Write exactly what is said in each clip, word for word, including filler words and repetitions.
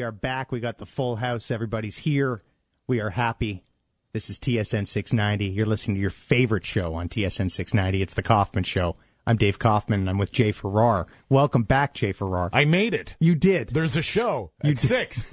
are back. We got the full house. Everybody's here. We are happy. This is T S N six ninety. You're listening to your favorite show on T S N six ninety. It's The Kaufman Show. I'm Dave Kaufman, and I'm with Jay Farrar. Welcome back, Jay Farrar. I made it. You did. There's a show at You did. six.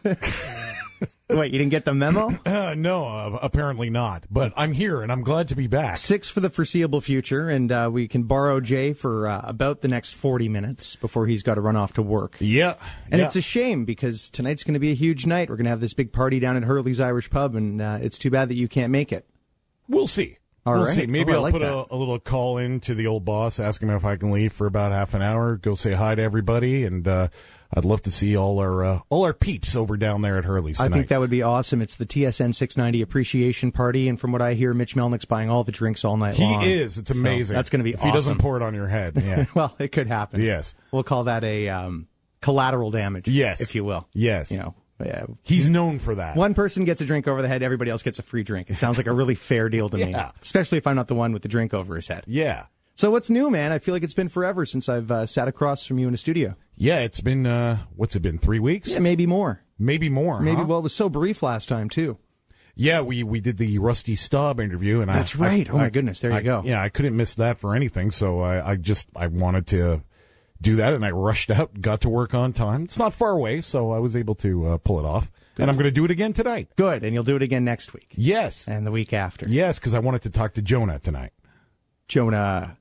Wait, you didn't get the memo? Uh, no, uh, apparently not. But I'm here, and I'm glad to be back. Six for the foreseeable future, and uh, we can borrow Jay for uh, about the next forty minutes before he's got to run off to work. Yeah. And yeah. it's a shame because tonight's going to be a huge night. We're going to have this big party down at Hurley's Irish Pub, and uh, it's too bad that you can't make it. We'll see. All we'll right. see. Maybe Oh, I I'll like put a, that. a little call in to the old boss, ask him if I can leave for about half an hour, go say hi to everybody, and uh, I'd love to see all our uh, all our peeps over down there at Hurley's tonight. I think that would be awesome. It's the T S N six ninety Appreciation Party, and from what I hear, Mitch Melnick's buying all the drinks all night he long. He is. It's So amazing. that's going to be if awesome. he doesn't pour it on your head. Yeah. Well, it could happen. Yes. We'll call that a um, collateral damage. Yes. If you will. Yes. You know. Yeah. He's known for that. One person gets a drink over the head, everybody else gets a free drink. It sounds like a really fair deal to me. Yeah. Especially if I'm not the one with the drink over his head. Yeah. So what's new, man? I feel like it's been forever since I've uh, sat across from you in a studio. Yeah, it's been, uh, what's it been, three weeks? Yeah, maybe more. Maybe more, Maybe, huh? well, it was so brief last time, too. Yeah, we, we did the Rusty Staub interview, and That's I, right. I, Oh, my I- goodness. There you I- go. Yeah, I couldn't miss that for anything, so I, I just I wanted to do that, and I rushed out, got to work on time. It's not far away, so I was able to uh, pull it off, and I'm going to do it again tonight. Good, and you'll do it again next week. Yes, And the week after. yes, because I wanted to talk to Jonah tonight. Jonah.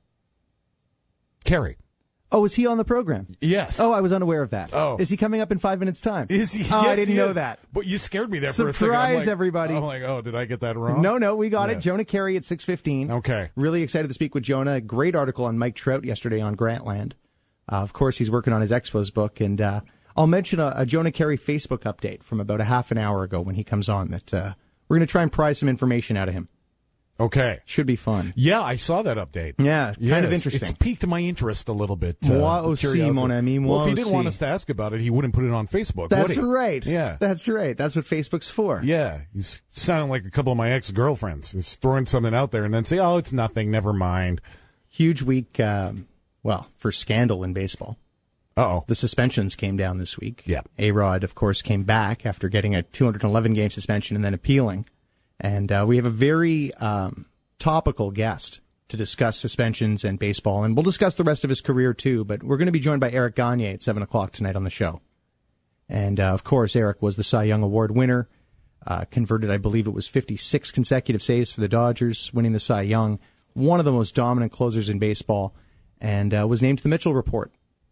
Carey. Oh, is he on the program? Yes. Oh, I was unaware of that. Oh. Is he coming up in five minutes' time? Is he? Oh, I Yes, didn't he know is. that. But you scared me there for a second. I'm Surprise, like- everybody. I'm like, oh, did I get that wrong? No, no, we got Yeah. it. Jonah Carey at six fifteen. Okay. Really excited to speak with Jonah. Great article on Mike Trout yesterday on Grantland. Uh, of course, he's working on his Expos book, and uh, I'll mention a, a Jonah Carey Facebook update from about a half an hour ago when he comes on that uh, we're going to try and pry some information out of him. Okay. Should be fun. Yeah, I saw that update. Yeah, kind of Yes, interesting. It's piqued my interest a little bit. Moi uh, aussi, curiosity. mon ami, moi Well, if he didn't aussi. want us to ask about it, he wouldn't put it on Facebook, That's would he? right. Yeah. That's right. That's what Facebook's for. Yeah, he's sounding like a couple of my ex-girlfriends. He's throwing something out there and then say, oh, it's nothing, never mind. Huge week, um, well, for scandal in baseball. Uh-oh. The suspensions came down this week. Yeah. A-Rod, of course, came back after getting a two hundred eleven game suspension and then appealing. And uh, we have a very um, topical guest to discuss suspensions and baseball. And we'll discuss the rest of his career, too. But we're going to be joined by Eric Gagne at seven o'clock tonight on the show. And, uh, of course, Eric was the Cy Young Award winner. Uh, converted, I believe it was fifty-six consecutive saves for the Dodgers, winning the Cy Young. One of the most dominant closers in baseball. And uh, was named to the Mitchell Report.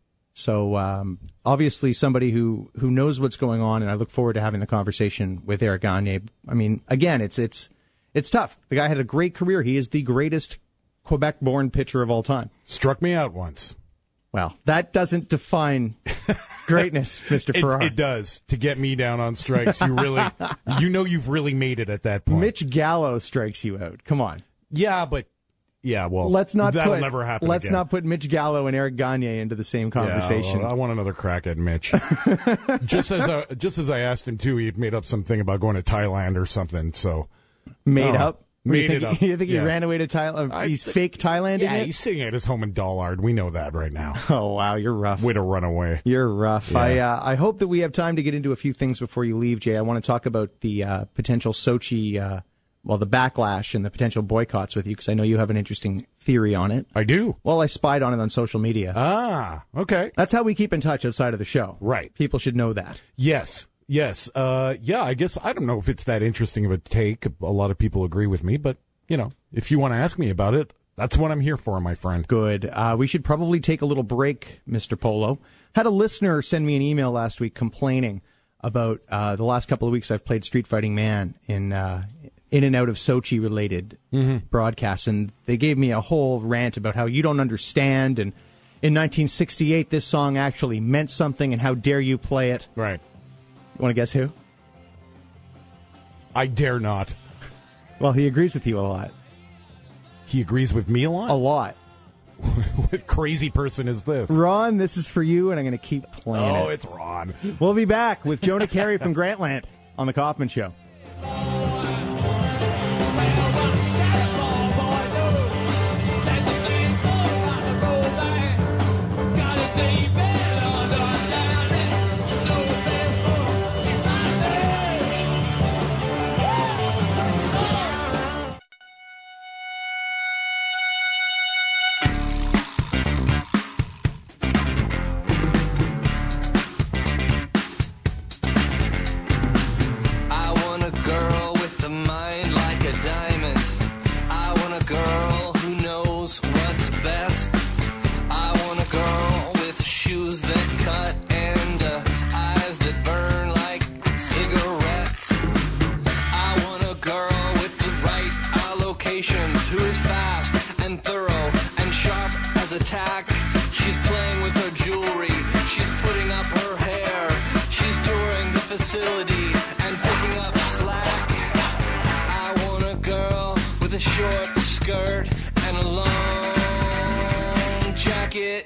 So um, obviously somebody who, who knows what's going on, and I look forward to having the conversation with Eric Gagne. I mean, again, it's it's it's tough. The guy had a great career. He is the greatest Quebec-born pitcher of all time. Struck me out once. Well, that doesn't define greatness, Mister It, Farrar. it does. To get me down on strikes, you really, you know you've really made it at that point. Mitch Gallo strikes you out. Come on. Yeah, but, yeah, well, Let's not that'll put, never happen Let's again. not put Mitch Gallo and Eric Gagne into the same conversation. Yeah, well, I want another crack at Mitch. just as I, just as I asked him too, he had made up something about going to Thailand or something. So Made Oh, up? made you think, it up. You think Yeah. he ran away to Thailand? I He's th- fake Thailanding yeah, it? he's sitting at his home in Dollard. We know that right now. Oh, wow, you're rough. Way to run away. You're rough. Yeah. I uh, I hope that we have time to get into a few things before you leave, Jay. I want to talk about the uh, potential Sochi, uh, well, the backlash and the potential boycotts with you, because I know you have an interesting theory on it. I do. Well, I spied on it on social media. Ah, okay. That's how we keep in touch outside of the show. Right. People should know that. Yes. Yes. Uh, yeah, I guess I don't know if it's that interesting of a take. A lot of people agree with me, but, you know, if you want to ask me about it, that's what I'm here for, my friend. Good. Uh, we should probably take a little break, Mister Polo. Had a listener send me an email last week complaining about uh, the last couple of weeks I've played Street Fighting Man in uh, in and out of Sochi-related Mm-hmm. broadcasts, and they gave me a whole rant about how you don't understand, and in nineteen sixty-eight this song actually meant something, and how dare you play it. Right. You want to guess who? I dare not. Well, he agrees with you a lot. He agrees with me a lot? A lot. What crazy person is this? Ron, this is for you, and I'm going to keep playing Oh, it. it's Ron. We'll be back with Jonah Carey from Grantland on The Kaufman Show. facility and picking up slack. I want a girl with a short skirt and a long jacket.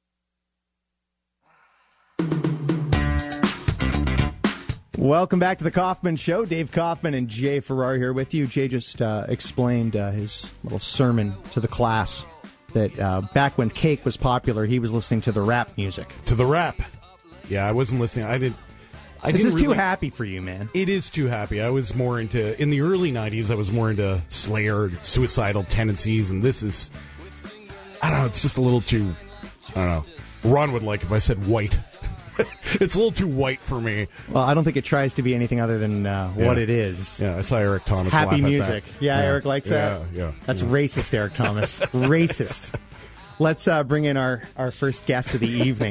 Welcome back to the Kaufman Show. Dave Kaufman and Jay Farrar here with you. Jay just uh, explained uh, his little sermon to the class that uh, back when cake was popular, he was listening to the rap music. To the rap. Yeah, I wasn't listening. I didn't. I this didn't is too really, happy for you, man. It is too happy. I was more into, in the early nineties, I was more into Slayer, suicidal tendencies, and this is, I don't know, it's just a little too, I don't know. Ron would like if I said white. It's a little too white for me. Well, I don't think it tries to be anything other than uh, yeah. what it is. Yeah, I saw Eric Thomas it's happy laugh at music. that. Yeah, yeah, Eric likes yeah, that. Yeah, That's yeah. racist, Eric Thomas. Racist. Let's uh, bring in our, our first guest of the evening.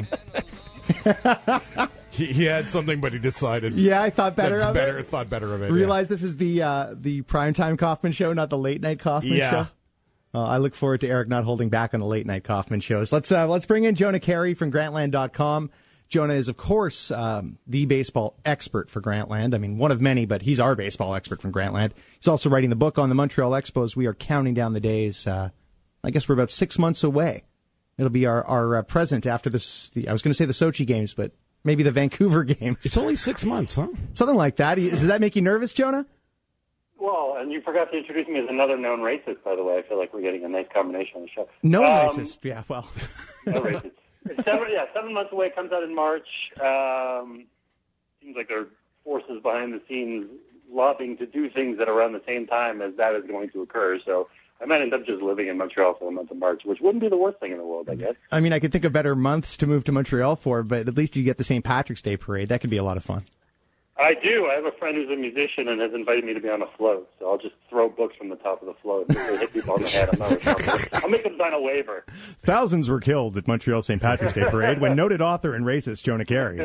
he, he had something, but he decided. Yeah, I thought better that's of better, it. Thought better of it. Realize yeah. this is the uh, the primetime Kaufman Show, not the late night Kaufman yeah. Show. Uh, I look forward to Eric not holding back on the late night Kaufman shows. Let's uh, let's bring in Jonah Carey from Grantland dot com. Jonah is, of course, um, the baseball expert for Grantland. I mean, one of many, but he's our baseball expert from Grantland. He's also writing the book on the Montreal Expos. We are counting down the days. Uh, I guess we're about six months away. It'll be our, our uh, present after this. The, I was going to say the Sochi games, but maybe the Vancouver games. It's only six months, huh? Something like that. Does that make you nervous, Jonah? Well, and you forgot to introduce me as another known racist, by the way. I feel like we're getting a nice combination on the show. No um, racist. Yeah, well. No racist. It's seven, yeah, seven months away. Comes out in March. Um, seems like there are forces behind the scenes lobbying to do things at around the same time as that is going to occur. So I might end up just living in Montreal for the month of March, which wouldn't be the worst thing in the world, I guess. I mean, I could think of better months to move to Montreal for, but at least you get the Saint Patrick's Day parade. That could be a lot of fun. I do. I have a friend who's a musician and has invited me to be on a float, so I'll just throw books from the top of the float and hit people on the head. I'm not responsible. I'll make them sign a waiver. Thousands were killed at Montreal Saint Patrick's Day parade when noted author and racist Jonah Carey.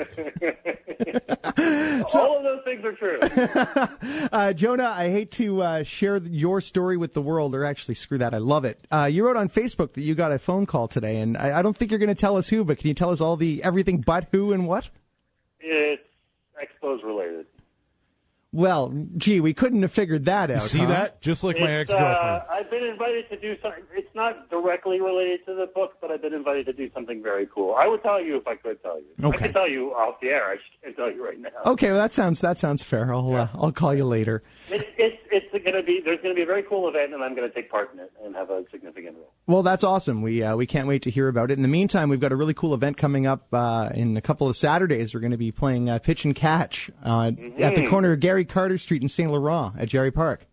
So, all of those things are true. uh, Jonah, I hate to uh, share your story with the world, or actually, screw that, I love it. Uh, you wrote on Facebook that you got a phone call today, and I, I don't think you're going to tell us who, but can you tell us all the everything but who and what? It's Expos related. Well, gee, we couldn't have figured that out. See huh? that? Just like my It's, ex-girlfriend. Uh, I've been invited to do something. It's not directly related to the book, but I've been invited to do something very cool. I would tell you if I could tell you. Okay. I could tell you off the air. I just can't tell you right now. Okay, well, that sounds that sounds fair. I'll Yeah. uh, I'll call you later. It, it's it's going to be there's going to be a very cool event, and I'm going to take part in it and have a significant role. Well, that's awesome. We uh, we can't wait to hear about it. In the meantime, we've got a really cool event coming up uh, in a couple of Saturdays. We're going to be playing uh, pitch and catch uh, Mm-hmm. at the corner of Gary Carter Street in Saint Laurent at Jerry Park.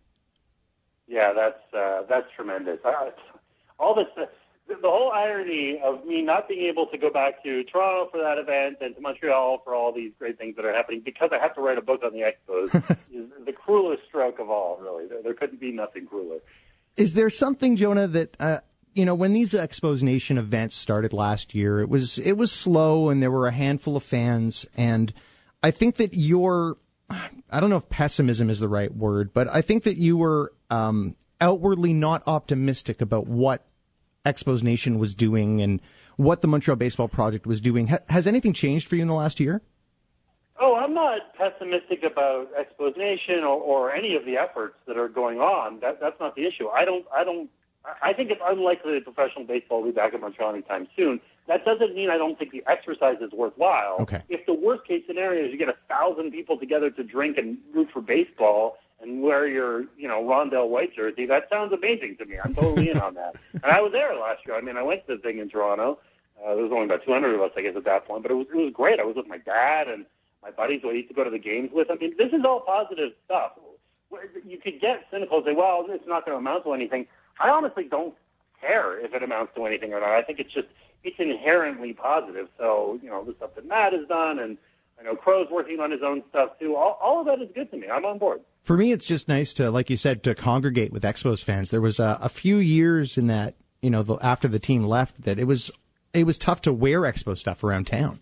Yeah, that's uh, that's tremendous. Uh, all this, uh, the, the whole irony of me not being able to go back to Toronto for that event and to Montreal for all these great things that are happening because I have to write a book on the Expos is the cruelest stroke of all. Really, there, there couldn't be nothing crueler. Is there something, Jonah, that uh, you know when these Expos Nation events started last year? It was it was slow, and there were a handful of fans, and I think that your I don't know if pessimism is the right word, but I think that you were um, outwardly not optimistic about what Expos Nation was doing and what the Montreal Baseball Project was doing. Ha- has anything changed for you in the last year? Oh, I'm not pessimistic about Expos Nation or, or any of the efforts that are going on. That, that's not the issue. I don't. I don't. I think it's unlikely that professional baseball will be back in Montreal anytime soon. That doesn't mean I don't think the exercise is worthwhile. Okay. If the worst case scenario is you get a thousand people together to drink and root for baseball and wear your, you know, Rondell White jersey, that sounds amazing to me. I'm totally in on that. And I was there last year. I mean, I went to the thing in Toronto. Uh, there was only about two hundred of us, I guess, at that point, but it was it was great. I was with my dad and my buddies who I used to go to the games with. I mean, this is all positive stuff. You could get cynical and say, well, it's not going to amount to anything. I honestly don't care if it amounts to anything or not. I think it's just, it's inherently positive. So, you know, the stuff that Matt has done, and I know Crow's working on his own stuff too. All, all of that is good to me. I'm on board. For me, it's just nice to, like you said, to congregate with Expos fans. There was a, a few years in that, you know, the, after the team left, that it was it was tough to wear Expo stuff around town.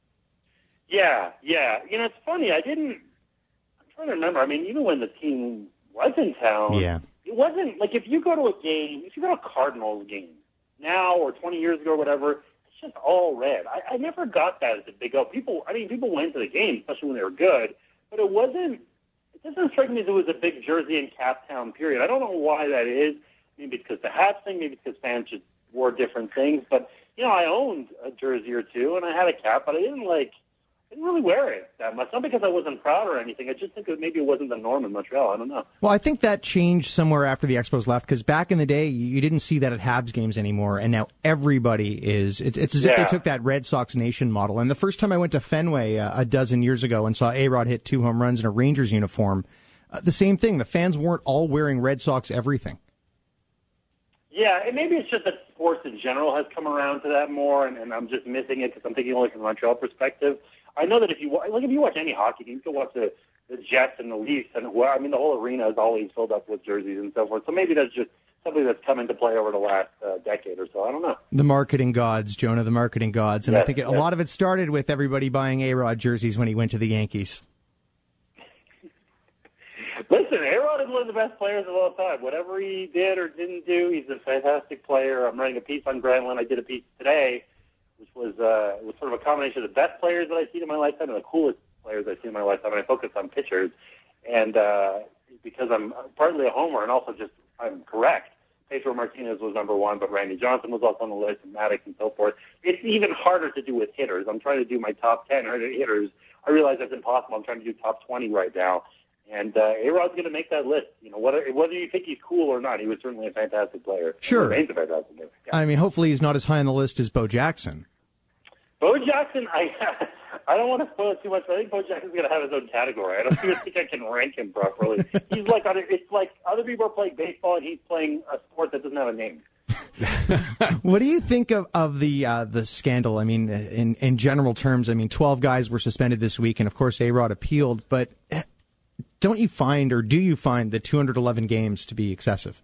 Yeah, yeah. You know, it's funny. I didn't, I'm trying to remember. I mean, even when the team was in town, Yeah. it wasn't, like, if you go to a game, if you go to a Cardinals game now or twenty years ago or whatever, it's just all red. I, I never got that as a big O. People, I mean, people went to the game, especially when they were good, but it wasn't. It doesn't strike me as it was a big Jersey and cap town period. I don't know why that is. Maybe it's because the hat thing. Maybe it's because fans just wore different things. But you know, I owned a jersey or two, and I had a cap, but I didn't like. I didn't really wear it that much. Not because I wasn't proud or anything. I just think that maybe it wasn't the norm in Montreal. I don't know. Well, I think that changed somewhere after the Expos left, because back in the day, you didn't see that at Habs games anymore, and now everybody is. It, it's as yeah. if they took that Red Sox Nation model. And the first time I went to Fenway uh, a dozen years ago and saw A-Rod hit two home runs in a Rangers uniform, uh, the same thing. The fans weren't all wearing Red Sox everything. Yeah, and maybe it's just that sports in general has come around to that more, and, and I'm just missing it because I'm thinking only from a Montreal perspective. I know that if you like, if you watch any hockey game, you can watch the, the Jets and the Leafs, and well, I mean, the whole arena is always filled up with jerseys and so forth. So maybe that's just something that's come into play over the last uh, decade or so. I don't know. The marketing gods, Jonah, the marketing gods, and yes, I think it, yes. a lot of it started with everybody buying A-Rod jerseys when he went to the Yankees. Listen, A-Rod is one of the best players of all time. Whatever he did or didn't do, he's a fantastic player. I'm writing a piece on Granlund. I did a piece today, which was uh, was sort of a combination of the best players that I've seen in my lifetime and the coolest players I've seen in my lifetime. And I focus on pitchers, and uh, because I'm partly a homer and also just I'm correct. Pedro Martinez was number one, but Randy Johnson was also on the list, and Maddox and so forth. It's even harder to do with hitters. I'm trying to do my top ten hitters. I realize that's impossible. I'm trying to do top twenty right now. And uh, A-Rod's going to make that list. You know, whether whether you think he's cool or not, he was certainly a fantastic player. Sure. He remains a fantastic player. Yeah. I mean, hopefully he's not as high on the list as Bo Jackson. Bo Jackson, I I don't want to spoil it too much, but I think Bo Jackson's going to have his own category. I don't even think I can rank him properly. He's like other, it's like other people are playing baseball and he's playing a sport that doesn't have a name. What do you think of, of the uh, the scandal? I mean, in, in general terms, I mean, twelve guys were suspended this week, and of course A-Rod appealed, but don't you find, or do you find, the two hundred eleven games to be excessive?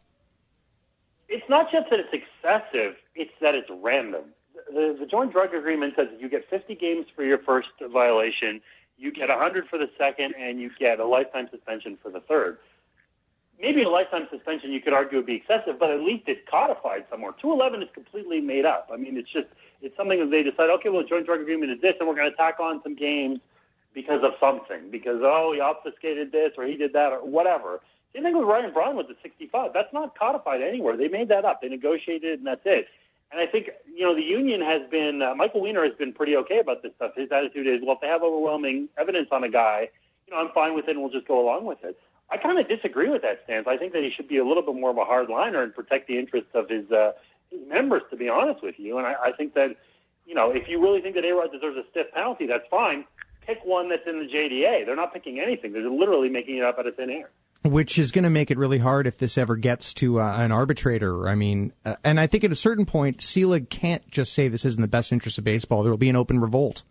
It's not just that it's excessive, it's that it's random. The, the joint drug agreement says that you get fifty games for your first violation, you get one hundred for the second, and you get a lifetime suspension for the third. Maybe a lifetime suspension you could argue would be excessive, but at least it's codified somewhere. two eleven is completely made up. I mean, it's just, it's something that they decide, okay, well, the joint drug agreement is this, and we're going to tack on some games because of something, because, oh, he obfuscated this or he did that or whatever. Same thing with Ryan Braun with the sixty-five. That's not codified anywhere. They made that up. They negotiated it, and that's it. And I think, you know, the union has been, uh, Michael Weiner has been pretty okay about this stuff. His attitude is, well, if they have overwhelming evidence on a guy, you know, I'm fine with it and we'll just go along with it. I kind of disagree with that stance. I think that he should be a little bit more of a hard liner and protect the interests of his, uh, his members, to be honest with you. And I, I think that, you know, if you really think that A-Rod deserves a stiff penalty, that's fine. Pick one that's in the J D A. They're not picking anything. They're literally making it up out of thin air. Which is going to make it really hard if this ever gets to uh, an arbitrator. I mean, uh, and I think at a certain point, Selig can't just say this isn't the best interest of baseball. There will be an open revolt.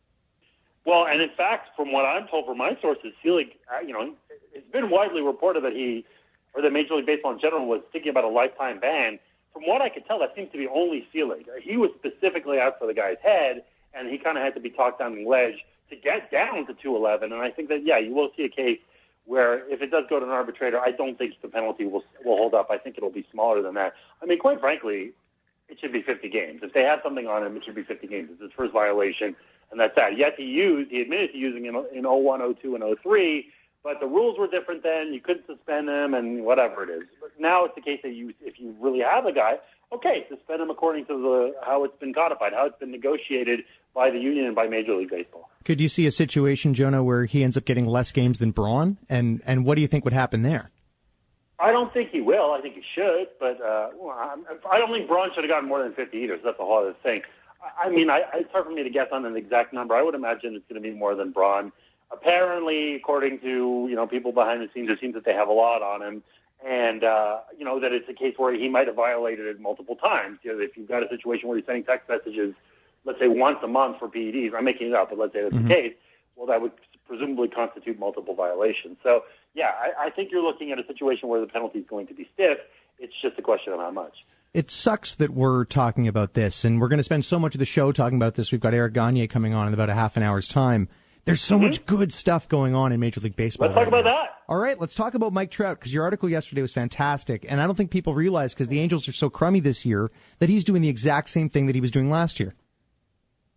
Well, and in fact, from what I'm told from my sources, Selig, uh, you know, it's been widely reported that he, or that Major League Baseball in general, was thinking about a lifetime ban. From what I could tell, that seems to be only Selig. He was specifically out for the guy's head, and he kind of had to be talked down the ledge to get down to two eleven. And I think that, yeah, you will see a case where if it does go to an arbitrator, I don't think the penalty will will hold up. I think it'll be smaller than that. I mean, quite frankly, it should be fifty games. If they have something on him, it should be fifty games. It's his first violation, and that's that. Yes, he used, he admitted to using in, in oh one, oh two, and oh three, but the rules were different then. You couldn't suspend him and whatever it is. But now it's the case that you, if you really have a guy, okay, suspend him according to the how it's been codified, how it's been negotiated by the union and by Major League Baseball. Could you see a situation, Jonah, where he ends up getting less games than Braun? And and what do you think would happen there? I don't think he will. I think he should, but uh, I don't think Braun should have gotten more than fifty either, so that's a whole other thing. I mean, I, it's hard for me to guess on an exact number. I would imagine it's going to be more than Braun. Apparently, according to, you know, people behind the scenes, it seems that they have a lot on him, and, uh, you know, that it's a case where he might have violated it multiple times. You know, if you've got a situation where he's sending text messages, let's say once a month for P E Ds, I'm making it up, but let's say that's mm-hmm. the case, well, that would presumably constitute multiple violations. So, yeah, I, I think you're looking at a situation where the penalty is going to be stiff. It's just a question of how much. It sucks that we're talking about this, and we're going to spend so much of the show talking about this. We've got Eric Gagne coming on in about a half an hour's time. There's so mm-hmm. much good stuff going on in Major League Baseball. Let's talk right about now. that. All right, let's talk about Mike Trout, because your article yesterday was fantastic, and I don't think people realize, because the Angels are so crummy this year, that he's doing the exact same thing that he was doing last year.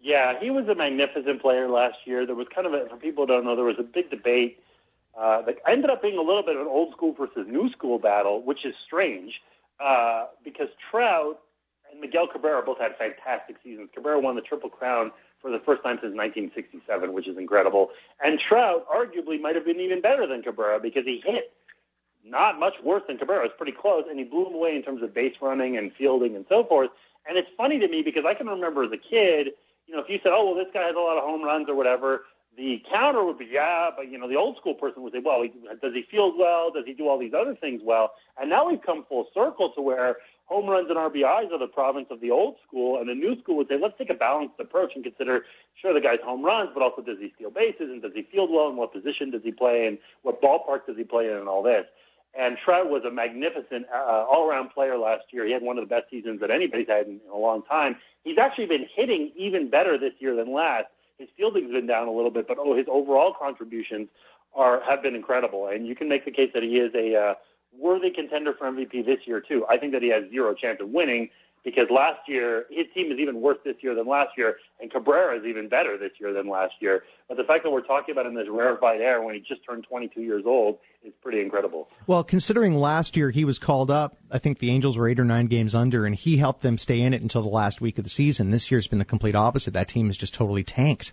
Yeah, he was a magnificent player last year. There was kind of a, for people who don't know, there was a big debate uh, that ended up being a little bit of an old school versus new school battle, which is strange uh, because Trout and Miguel Cabrera both had fantastic seasons. Cabrera won the Triple Crown for the first time since nineteen sixty-seven, which is incredible. And Trout arguably might have been even better than Cabrera because he hit not much worse than Cabrera. It was pretty close, and he blew him away in terms of base running and fielding and so forth. And it's funny to me because I can remember as a kid, you know, if you said, oh, well, this guy has a lot of home runs or whatever, the counter would be, yeah, but, you know, the old school person would say, well, he, does he field well? Does he do all these other things well? And now we've come full circle to where home runs and R B Is are the province of the old school, and the new school would say, let's take a balanced approach and consider, sure, the guy's home runs, but also does he steal bases, and does he field well, and what position does he play, and what ballpark does he play in, and all this. And Trout was a magnificent uh, all-around player last year. He had one of the best seasons that anybody's had in, in a long time. He's actually been hitting even better this year than last. His fielding's been down a little bit, but oh, his overall contributions are have been incredible. And you can make the case that he is a uh, worthy contender for M V P this year, too. I think that he has zero chance of winning because last year, his team is even worse this year than last year, and Cabrera is even better this year than last year. But the fact that we're talking about him in this rarefied air when he just turned twenty-two years old is pretty incredible. Well, considering last year he was called up, I think the Angels were eight or nine games under, and he helped them stay in it until the last week of the season. This year's been the complete opposite. That team is just totally tanked.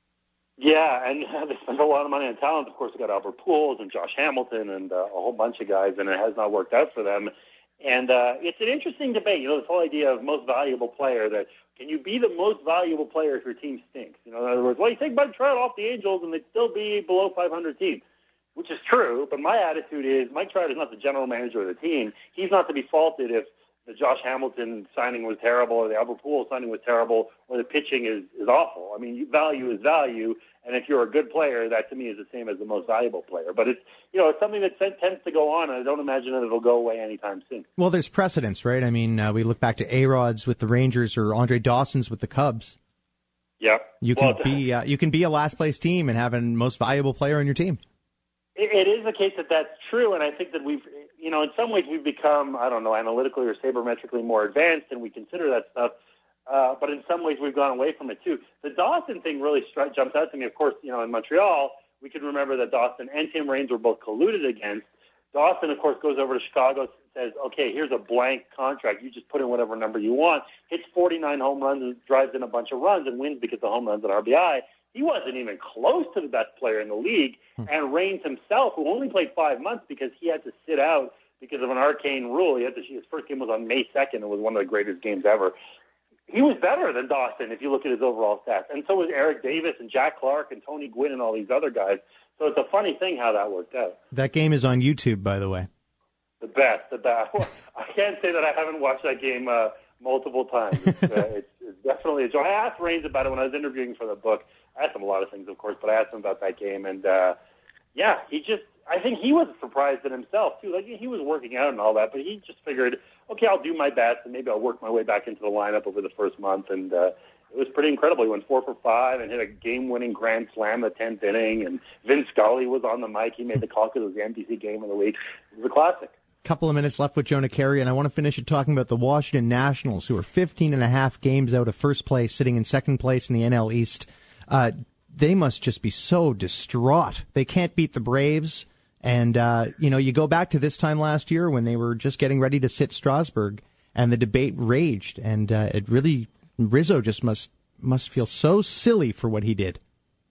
Yeah, and they spent a lot of money on talent. Of course, they got Albert Pujols and Josh Hamilton and uh, a whole bunch of guys, and it has not worked out for them. And uh, it's an interesting debate, you know, this whole idea of most valuable player, that can you be the most valuable player if your team stinks? You know, in other words, well, you take Mike Trout off the Angels and they'd still be below five hundred team, which is true. But my attitude is Mike Trout is not the general manager of the team. He's not to be faulted if the Josh Hamilton signing was terrible or the Albert Pujols signing was terrible or the pitching is, is awful. I mean, value is value. And if you're a good player, that to me is the same as the most valuable player. But it's, you know, it's something that tends to go on, and I don't imagine that it'll go away anytime soon. Well, there's precedents, right? I mean, uh, we look back to A-Rod's with the Rangers or Andre Dawson's with the Cubs. Yep. You can well, be uh, you can be a last place team and have a most valuable player on your team. It, it is the case that that's true, and I think that we've, you know, in some ways we've become, I don't know, analytically or sabermetrically more advanced, and we consider that stuff. Uh, but in some ways, we've gone away from it, too. The Dawson thing really stri- jumps out to me. Of course, you know, in Montreal, we can remember that Dawson and Tim Raines were both colluded against. Dawson, of course, goes over to Chicago, says, okay, here's a blank contract. You just put in whatever number you want. Hits forty-nine home runs, drives in a bunch of runs, and wins because of home runs and R B I. He wasn't even close to the best player in the league. And Raines himself, who only played five months because he had to sit out because of an arcane rule. He had to, his first game was on May second. It was one of the greatest games ever. He was better than Dawson if you look at his overall stats. And so was Eric Davis and Jack Clark and Tony Gwynn and all these other guys. So it's a funny thing how that worked out. That game is on YouTube, by the way. The best, the best. Well, I can't say that I haven't watched that game uh, multiple times. It's, uh, it's, it's definitely a joy. I asked Raines about it when I was interviewing for the book. I asked him a lot of things, of course, but I asked him about that game. And, uh, yeah, he just, I think he was surprised at himself, too. Like, he was working out and all that, but he just figured, okay, I'll do my best, and maybe I'll work my way back into the lineup over the first month. And uh, it was pretty incredible. He went four for five and hit a game-winning grand slam the tenth inning. And Vin Scully was on the mic. He made the call because it was the N B C game of the week. It was a classic. Couple of minutes left with Jonah Carey, and I want to finish it talking about the Washington Nationals, who are fifteen and a half games out of first place, sitting in second place in the N L East. Uh, they must just be so distraught. They can't beat the Braves. And, uh, you know, you go back to this time last year when they were just getting ready to sit Strasburg, and the debate raged. And uh, it really, Rizzo just must must feel so silly for what he did.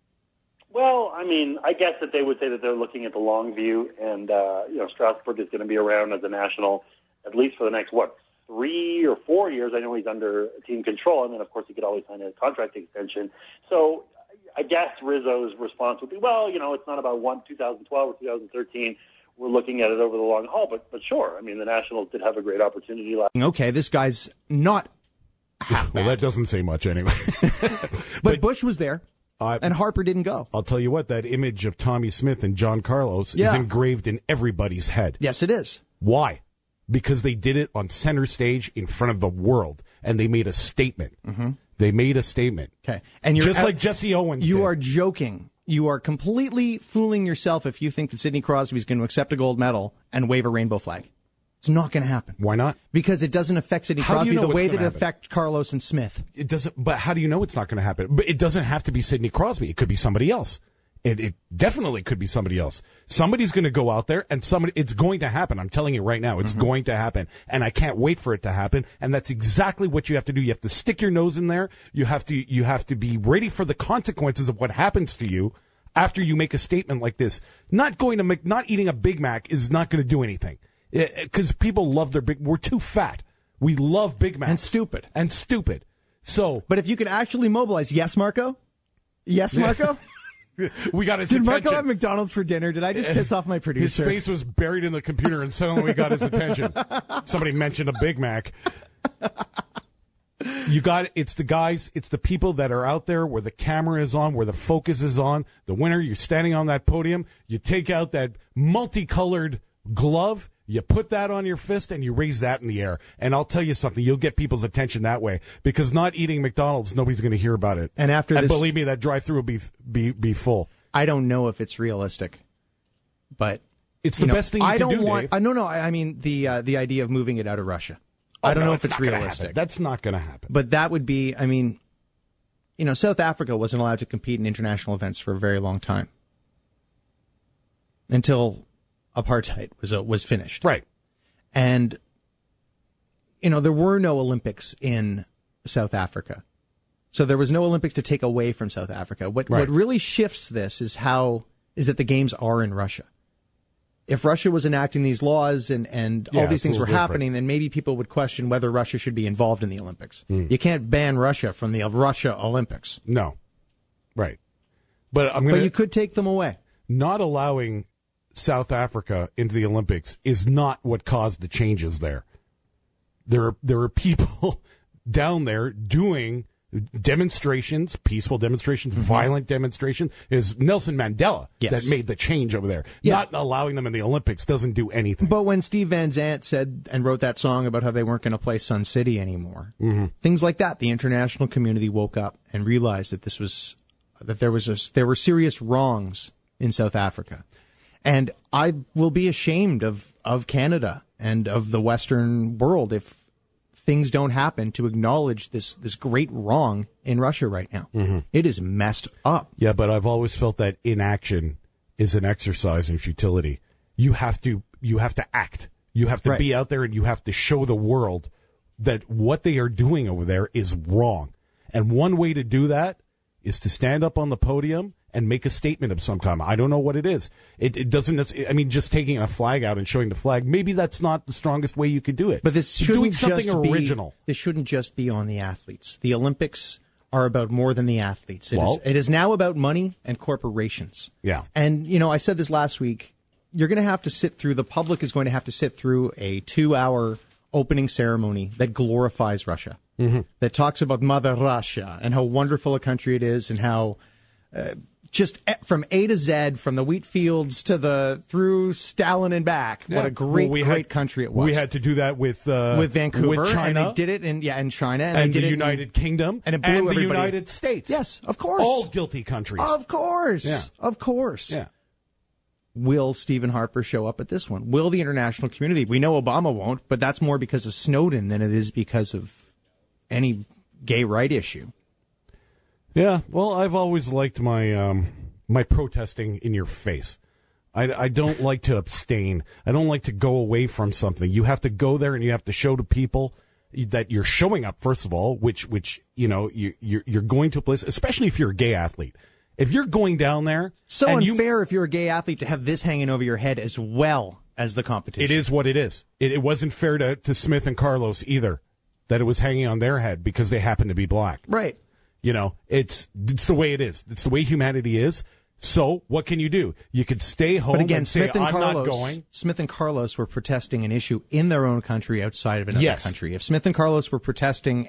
Well, I mean, I guess that they would say that they're looking at the long view, and, uh, you know, Strasburg is going to be around as a national at least for the next, what, three or four years. I know he's under team control, and then, of course, he could always sign a contract extension. So I guess Rizzo's response would be, well, you know, it's not about one twenty twelve or two thousand thirteen. We're looking at it over the long haul, but but sure. I mean, the Nationals did have a great opportunity last. Okay, this guy's not half Well, bad. that doesn't say much anyway. but, but Bush was there, uh, and Harper didn't go. I'll tell you what, that image of Tommy Smith and John Carlos Yeah. is engraved in everybody's head. Yes, it is. Why? Because they did it on center stage in front of the world, and they made a statement. Mm-hmm. They made a statement. Okay, and you're just like Jesse Owens You did. are joking. You are completely fooling yourself if you think that Sidney Crosby is going to accept a gold medal and wave a rainbow flag. It's not going to happen. Why not? Because it doesn't affect Sidney How do Crosby you know the what's way gonna that it happen? affects Carlos and Smith. It doesn't. But how do you know it's not going to happen? But it doesn't have to be Sidney Crosby. It could be somebody else. It, it definitely could be somebody else. Somebody's going to go out there, and somebody. It's going to happen. I'm telling you right now, it's Mm-hmm. going to happen, and I can't wait for it to happen. And that's exactly what you have to do. You have to stick your nose in there. You have to. You have to be ready for the consequences of what happens to you after you make a statement like this. Not going to make. Not eating a Big Mac is not going to do anything. Because people love their big, we're too fat. We love Big Macs. And stupid. And stupid. So. But if you could actually mobilize, yes, Marco? Yes, Marco? We got his Did attention. Marco have McDonald's for dinner? Did I just piss off my His producer? face was buried in the computer and suddenly we got his attention. Somebody mentioned a Big Mac. You got it's the guys, it's the people that are out there where the camera is on, where the focus is on. The winner, you're standing on that podium, you take out that multicolored glove, you put that on your fist and you raise that in the air. And I'll tell you something, you'll get people's attention that way. Because not eating McDonald's, nobody's going to hear about it. And after and this, believe me, that drive-through will be be be full. I don't know if it's realistic, but It's you the know, best thing you I can don't do, want. Dave. Uh, no, no. I, I mean the uh, the idea of moving it out of Russia. Oh, I don't no, know if it's not gonna realistic. happen. That's not going to happen. But that would be. I mean, you know, South Africa wasn't allowed to compete in international events for a very long time until apartheid was uh, was finished. Right. And, you know, there were no Olympics in South Africa. So there was no Olympics to take away from South Africa. What Right. what really shifts this is how is that the games are in Russia. If Russia was enacting these laws and, and Yeah, all these it's a things were little different. happening, then maybe people would question whether Russia should be involved in the Olympics. You can't ban Russia from the Russia Olympics. No. Right. But I'm going But to... you could take them away. Not allowing South Africa into the Olympics is not what caused the changes there. There are, there are people down there doing demonstrations, peaceful demonstrations, violent demonstrations. Is Nelson Mandela Yes. that made the change over there. Yeah. Not allowing them in the Olympics doesn't do anything. But when Steve Van Zandt said and wrote that song about how they weren't going to play Sun City anymore, mm-hmm. things like that, the international community woke up and realized that this was that there was a, there were serious wrongs in South Africa, and I will be ashamed of of Canada and of the Western world if things don't happen to acknowledge this this great wrong in Russia right now. Mm-hmm. It is messed up. Yeah, but I've always felt that inaction is an exercise in futility. You have to you have to act. You have to Right. be out there and you have to show the world that what they are doing over there is wrong. And one way to do that is to stand up on the podium and make a statement of some kind. I don't know what it is. It, it doesn't. necess- I mean, just taking a flag out and showing the flag. Maybe that's not the strongest way you could do it. But this shouldn't doing something just original. Be, this shouldn't just be on the athletes. The Olympics are about more than the athletes. It, Well- is, it is now about money and corporations. Yeah. And, you know, I said this last week. You're going to have to sit through, the public is going to have to sit through a two-hour opening ceremony that glorifies Russia, mm-hmm. that talks about Mother Russia and how wonderful a country it is and how uh, just e- from A to Z, from the wheat fields to the through Stalin and back, what Yeah. a great, Well, we great had- country it was. We had to do that with uh, with Vancouver, with China, and they did it in yeah, in China, and, and they the did it in- United Kingdom, and it blew the everybody. United States. Yes, of course, All guilty countries. of course, Yeah. of course. Yeah. Will Stephen Harper show up at this one? Will the international community? We know Obama won't, but that's more because of Snowden than it is because of any gay right issue. Yeah, well, I've always liked my um, my protesting in your face. I, I don't like to abstain. I don't like to go away from something. You have to go there and you have to show to people that you're showing up, first of all, which, which you know, you, you're, you're going to a place, especially if you're a gay athlete. If you're going down there... So and unfair you, if you're a gay athlete to have this hanging over your head as well as the competition. It is what it is. It, it wasn't fair to, to Smith and Carlos either, that it was hanging on their head because they happen to be black. Right. You know, it's it's the way it is. It's the way humanity is. So what can you do? You could stay home But again, and say, Smith and I'm Carlos, not going. Smith and Carlos were protesting an issue in their own country outside of another Yes. country. If Smith and Carlos were protesting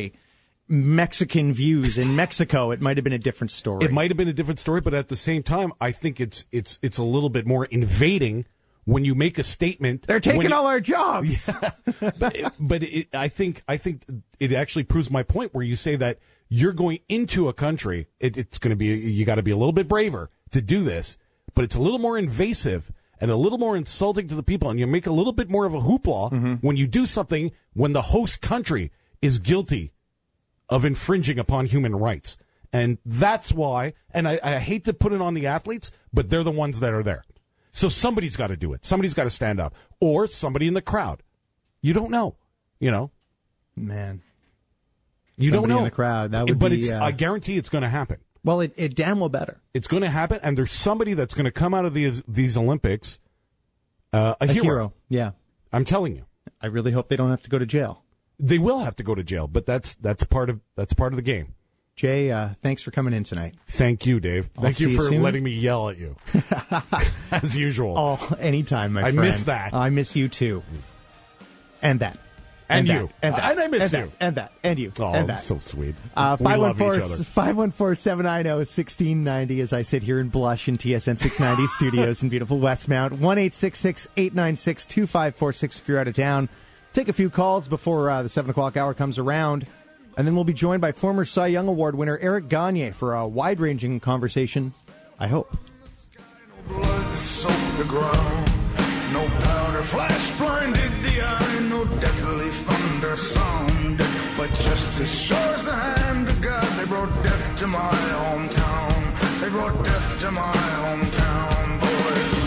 anti-Mexican views in Mexico, it might have been a different story. It might have been a different story, but at the same time, I think it's it's it's a little bit more invading when you make a statement. They're taking when you- all our jobs. but it, but it, I think I think it actually proves my point where you say that you're going into a country. It, it's going to be you got to be a little bit braver to do this, but it's a little more invasive. and a little more insulting to the people, and you make a little bit more of a hoopla mm-hmm. when you do something when the host country is guilty of infringing upon human rights. And that's why, and I, I hate to put it on the athletes, but they're the ones that are there. So somebody's got to do it. Somebody's got to stand up. Or somebody in the crowd. You don't know, you know. Man. You somebody don't know. in the crowd. That would but be, it's, uh... I guarantee it's going to happen. Well, it, it damn well better. It's going to happen, and there's somebody that's going to come out of these these Olympics uh, a, a hero. hero. Yeah. I'm telling you. I really hope they don't have to go to jail. They will have to go to jail, but that's that's part of that's part of the game. Jay, uh, thanks for coming in tonight. Thank you, Dave. I'll Thank you you for soon. letting me yell at you, as usual. Oh, anytime, my I friend. I miss that. I miss you too, and that. And, and you. That, and, that, and I miss and you. That, and that. And you. Oh, and that. so sweet. Uh, we love each other. five one four, seven nine zero, one six nine zero as I sit here in Blush in T S N six ninety studios in beautiful Westmount. one eight six six, eight nine six, two five four six if you're out of town. Take a few calls before uh, the seven o'clock hour comes around. And then we'll be joined by former Cy Young Award winner Eric Gagne for a wide-ranging conversation, I hope. No blood soaked the ground, no powder flash blinded the eye, no deathly thunder sounded, but just as sure as the hand of God, they brought death to my hometown. They brought death to my hometown, boys.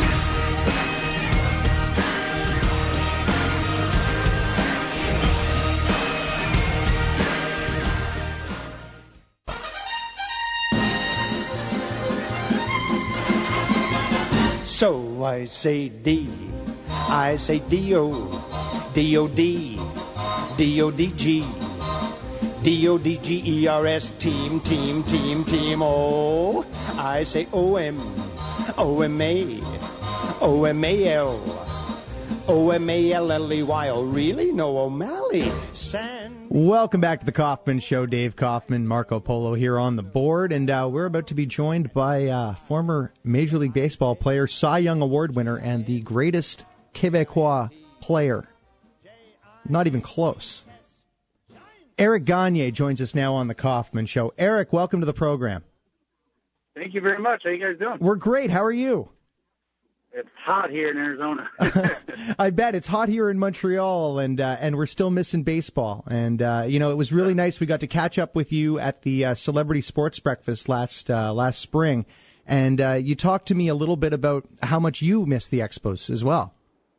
So I say D, I say D-O, D-O-D, D-O-D-G, D-O-D-G-E-R-S, team, team, team, team, oh. I say O-M, O-M-A, O-M-A-L, O-M-A-L-L-E-Y, oh really? No O'Malley, San... Welcome back to the Kaufman Show. Dave Kaufman, Marco Polo here on the board, and uh, we're about to be joined by uh, former Major League Baseball player, Cy Young Award winner, and the greatest Quebecois player. Not even close. Eric Gagne joins us now on the Kaufman Show. Eric, welcome to the program. Thank you very much. How you guys doing? We're great. How are you? It's hot here in Arizona. I bet it's hot here in Montreal, and uh, and we're still missing baseball. And uh, you know, it was really nice. We got to catch up with you at the uh, Celebrity Sports Breakfast last uh, last spring, and uh, you talked to me a little bit about how much you miss the Expos as well.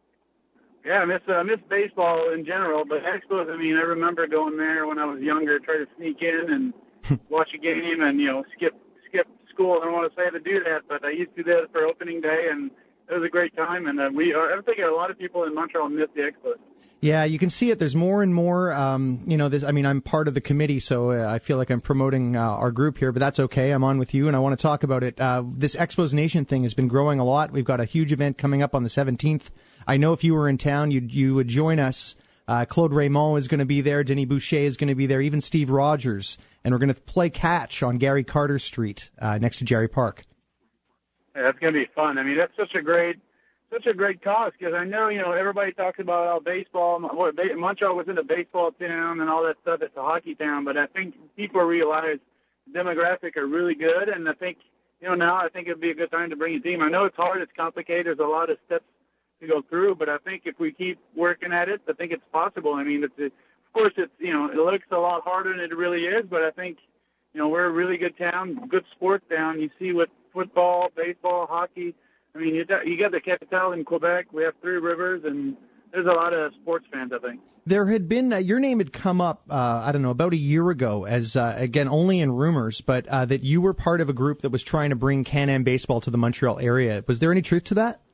Yeah, I miss uh, I miss baseball in general, but Expos. I mean, I remember going there when I was younger, try to sneak in and watch a game, and you know, skip skip school. I don't want to say to do that, but I used to do that for opening day, and it was a great time, and uh, we are, I think a lot of people in Montreal miss the Expos. Yeah, you can see it. There's more and more, um, you know, this, I mean, I'm part of the committee, so uh, I feel like I'm promoting uh, our group here, but that's okay. I'm on with you, and I want to talk about it. Uh, this Expos Nation thing has been growing a lot. We've got a huge event coming up on the seventeenth. I know if you were in town, you you would join us. Uh, Claude Raymond is going to be there. Denis Boucher is going to be there. Even Steve Rogers. And we're going to play catch on Gary Carter Street uh, next to Jerry Park. Yeah, that's going to be fun. I mean, that's such a great, such a great cause, because I know, you know, everybody talks about how baseball, what, Montreal wasn't a baseball town and all that stuff. It's a hockey town, but I think people realize the demographic are really good, and I think, you know, now I think it'd be a good time to bring a team. I know it's hard, it's complicated, there's a lot of steps to go through, but I think if we keep working at it, I think it's possible. I mean, it's, of course, it's, you know, it looks a lot harder than it really is, but I think, you know, we're a really good town, good sports town. You see what football, baseball, hockey. I mean, you got, you got the Capitale in Quebec. We have Three Rivers, and there's a lot of sports fans, I think. There had been, uh, your name had come up, uh, I don't know, about a year ago as, uh, again, only in rumors, but uh, that you were part of a group that was trying to bring Can-Am baseball to the Montreal area. Was there any truth to that?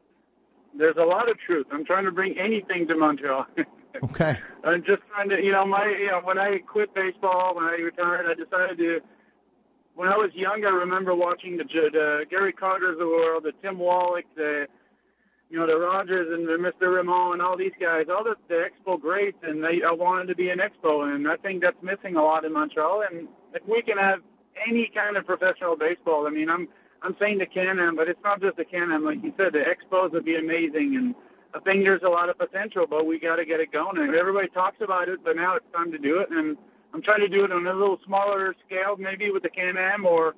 There's a lot of truth. I'm trying to bring anything to Montreal. Okay. I'm just trying to, you know, my, you know, when I quit baseball, when I retired, I decided to, when I was young, I remember watching the, the Gary Carters of the world, the Tim Wallach, the, you know, the Rogers and the Mister Ramon and all these guys, all the, the Expo greats, and they, I wanted to be an Expo, and I think that's missing a lot in Montreal. And if we can have any kind of professional baseball, I mean, I'm I'm saying the Can-Am, but it's not just the Can-Am. Like you said, the Expos would be amazing, and I think there's a lot of potential, but we got to get it going. And everybody talks about it, but now it's time to do it, and I'm trying to do it on a little smaller scale, maybe with the Can-Am, or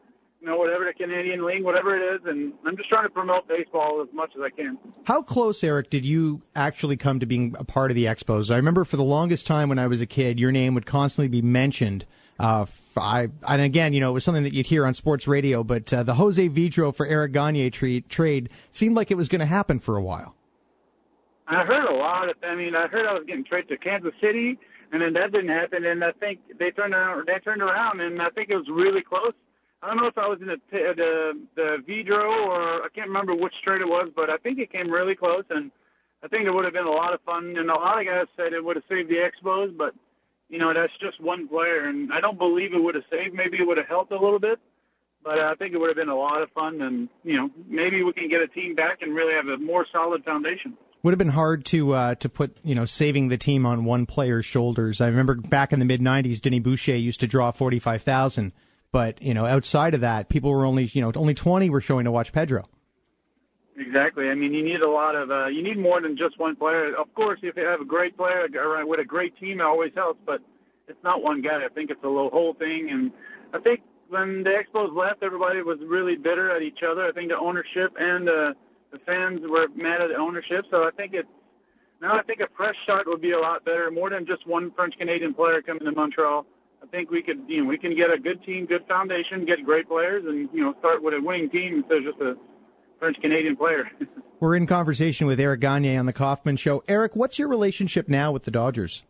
you know, whatever the Canadian League, whatever it is, and I'm just trying to promote baseball as much as I can. How close, Eric, did you actually come to being a part of the Expos? I remember for the longest time when I was a kid, your name would constantly be mentioned. Uh, I, and again, you know, it was something that you'd hear on sports radio, but uh, the Jose Vidro for Eric Gagne tra- trade seemed like it was going to happen for a while. I heard a lot of, I mean, I heard I was getting traded to Kansas City, and then that didn't happen, and I think they turned around, they turned around, and I think it was really close. I don't know if I was in the the, the Vidro or I can't remember which trade it was, but I think it came really close, and I think it would have been a lot of fun. And a lot of guys said it would have saved the Expos, but, you know, that's just one player, and I don't believe it would have saved. Maybe it would have helped a little bit, but I think it would have been a lot of fun, and, you know, maybe we can get a team back and really have a more solid foundation. Would have been hard to uh, to put, you know, saving the team on one player's shoulders. I remember back in the mid nineties, Denis Boucher used to draw forty-five thousand. But, you know, outside of that, people were only, you know, only twenty were showing to watch Pedro. Exactly. I mean, you need a lot of, uh, you need more than just one player. Of course, if you have a great player with a great team, it always helps, but it's not one guy. I think it's a whole thing. And I think when the Expos left, everybody was really bitter at each other. I think the ownership and uh, the fans were mad at the ownership. So I think it's, now I think a fresh start would be a lot better, more than just one French-Canadian player coming to Montreal. I think we could, you know, we can get a good team, good foundation, get great players, and, you know, start with a winning team instead of just a French-Canadian player. We're in conversation with Eric Gagne on the Kaufman Show. Eric, what's your relationship now with the Dodgers?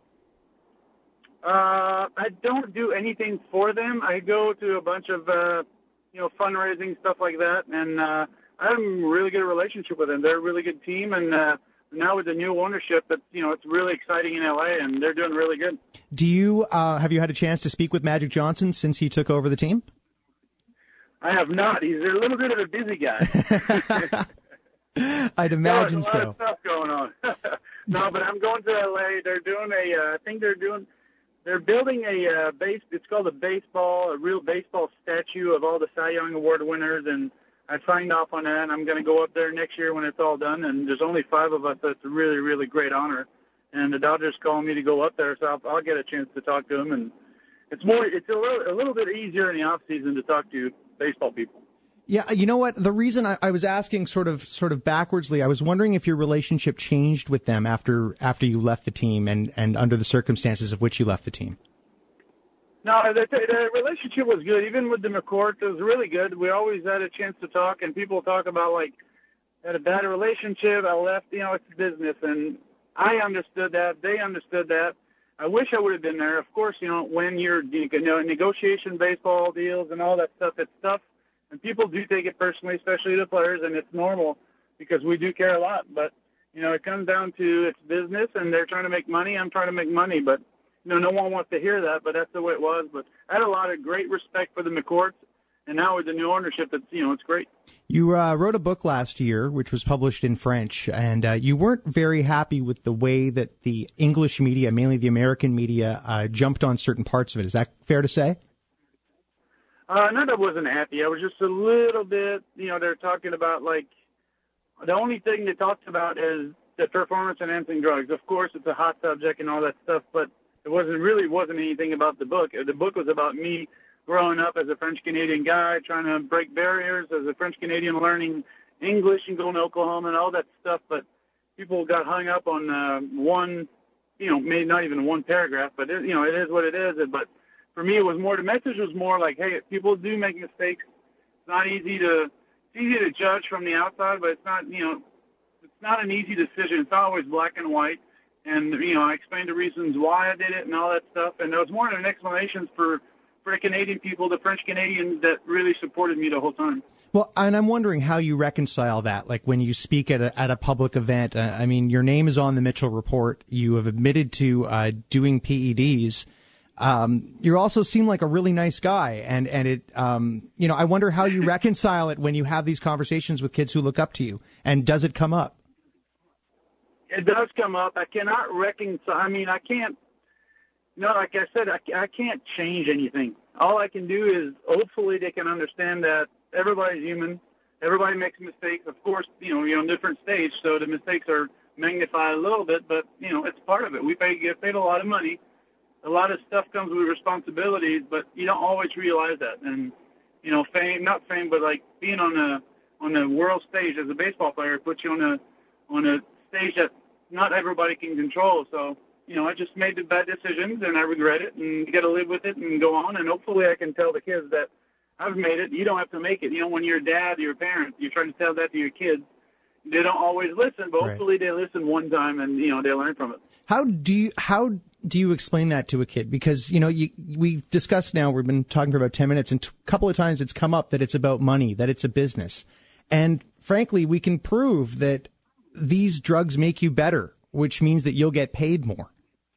Uh, I don't do anything for them. I go to a bunch of, uh, you know, fundraising, stuff like that, and uh, I have a really good relationship with them. They're a really good team, and uh, now with the new ownership, it's, you know, it's really exciting in L A, and they're doing really good. Do you uh, have you had a chance to speak with Magic Johnson since he took over the team? I have not. He's a little bit of a busy guy. I'd imagine There's a lot so. of stuff going on. No, but I'm going to L A. They're doing a. Uh, I think they're doing. They're building a uh, base. It's called a baseball, a real baseball statue of all the Cy Young Award winners, and I signed off on that. And I'm going to go up there next year when it's all done. And there's only five of us. So it's a really, really great honor. And the Dodgers calling me to go up there, so I'll, I'll get a chance to talk to them. And it's more. It's a little, a little bit easier in the off season to talk to baseball people. Yeah, you know what? The reason I, I was asking sort of sort of backwardsly, I was wondering if your relationship changed with them after after you left the team and, and under the circumstances of which you left the team. No, the, the relationship was good. Even with the McCourt, it was really good. We always had a chance to talk, and people talk about, like, had a bad relationship. I left, you know, it's business, and I understood that. They understood that. I wish I would have been there. Of course, you know, when you're, you know, negotiation baseball deals and all that stuff, it's tough. And people do take it personally, especially the players, and it's normal because we do care a lot. But, you know, it comes down to it's business, and they're trying to make money. I'm trying to make money. But, you know, no one wants to hear that, but that's the way it was. But I had a lot of great respect for the McCourts, and now with the new ownership, it's, you know, it's great. You uh, wrote a book last year, which was published in French, and uh, you weren't very happy with the way that the English media, mainly the American media, uh, jumped on certain parts of it. Is that fair to say? Uh, no, I wasn't happy. I was just a little bit, you know, they're talking about, like, the only thing they talked about is the performance-enhancing drugs. Of course, it's a hot subject and all that stuff, but it wasn't really wasn't anything about the book. The book was about me growing up as a French-Canadian guy, trying to break barriers as a French-Canadian, learning English and going to Oklahoma and all that stuff, but people got hung up on uh, one, you know, maybe not even one paragraph, but, it, you know, it is what it is, but for me, it was more, the message was more like, hey, people do make mistakes. It's not easy to, it's easy to judge from the outside, but it's not, you know, it's not an easy decision. It's not always black and white. And, you know, I explained the reasons why I did it and all that stuff. And there was more than an explanation for, for the Canadian people, the French Canadians that really supported me the whole time. Well, and I'm wondering how you reconcile that, like when you speak at a, at a public event. Uh, I mean, your name is on the Mitchell Report. You have admitted to uh, doing P E Ds. Um, you also seem like a really nice guy, and, and it, um, you know, I wonder how you reconcile it when you have these conversations with kids who look up to you, and does it come up? It does come up. I cannot reconcile. I mean, I can't, no, like I said, I, I can't change anything. All I can do is hopefully they can understand that everybody's human. Everybody makes mistakes. Of course, you know, you're on different stage, so the mistakes are magnified a little bit, but, you know, it's part of it. We pay, get paid a lot of money. A lot of stuff comes with responsibilities, but you don't always realize that. And, you know, fame, not fame, but like being on a on the world stage as a baseball player puts you on a on a stage that not everybody can control. So, you know, I just made the bad decisions, and I regret it, and you got to live with it and go on. And hopefully I can tell the kids that I've made it. You don't have to make it. You know, when you're a dad, you're a parent, you're trying to tell that to your kids. They don't always listen, but hopefully they listen one time, and, you know, they learn from it. How do you, how do you explain that to a kid? Because, you know, you, we've discussed now, we've been talking for about ten minutes, and a couple of times it's come up that it's about money, that it's a business. And frankly, we can prove that these drugs make you better, which means that you'll get paid more.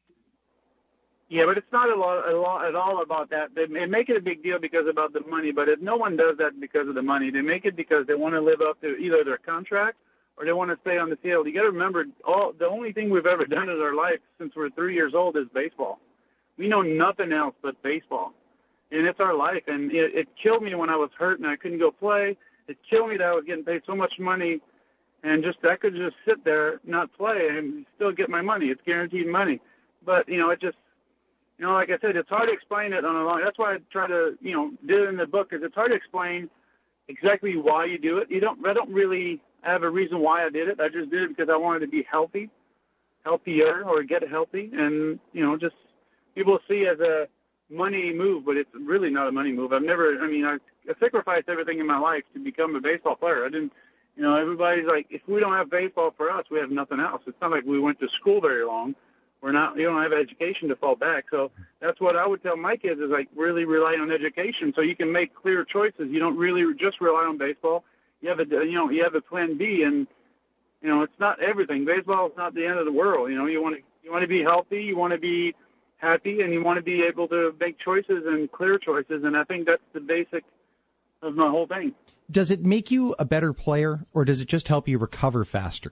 Yeah, but it's not a lot, a lot at all about that. They, they make it a big deal because about the money, but if no one does that because of the money. They make it because they want to live up to either their contract or they want to stay on the field. You got to remember, all the only thing we've ever done in our life since we're three years old is baseball. We know nothing else but baseball, and it's our life. And it, it killed me when I was hurt and I couldn't go play. It killed me that I was getting paid so much money, and just I could just sit there, not play, and still get my money. It's guaranteed money. But, you know, it just, you know, like I said, it's hard to explain it on a long. That's why I try to, you know, do it in the book, because it's hard to explain exactly why you do it. You don't. I don't really have a reason why I did it. I just did it because I wanted to be healthy, healthier, or get healthy, and, you know, just people see it as a money move, but it's really not a money move. I've never. I mean, I, I sacrificed everything in my life to become a baseball player. I didn't. You know, everybody's like, if we don't have baseball for us, we have nothing else. It's not like we went to school very long. We're not, you don't have education to fall back. So that's what I would tell my kids is, like, really rely on education so you can make clear choices. You don't really just rely on baseball. You have a, you know, you have a plan B, and, you know, it's not everything. Baseball is not the end of the world. You know, you want to, you want to be healthy, you want to be happy, and you want to be able to make choices and clear choices. And I think that's the basic of my whole thing. Does it make you a better player, or does it just help you recover faster?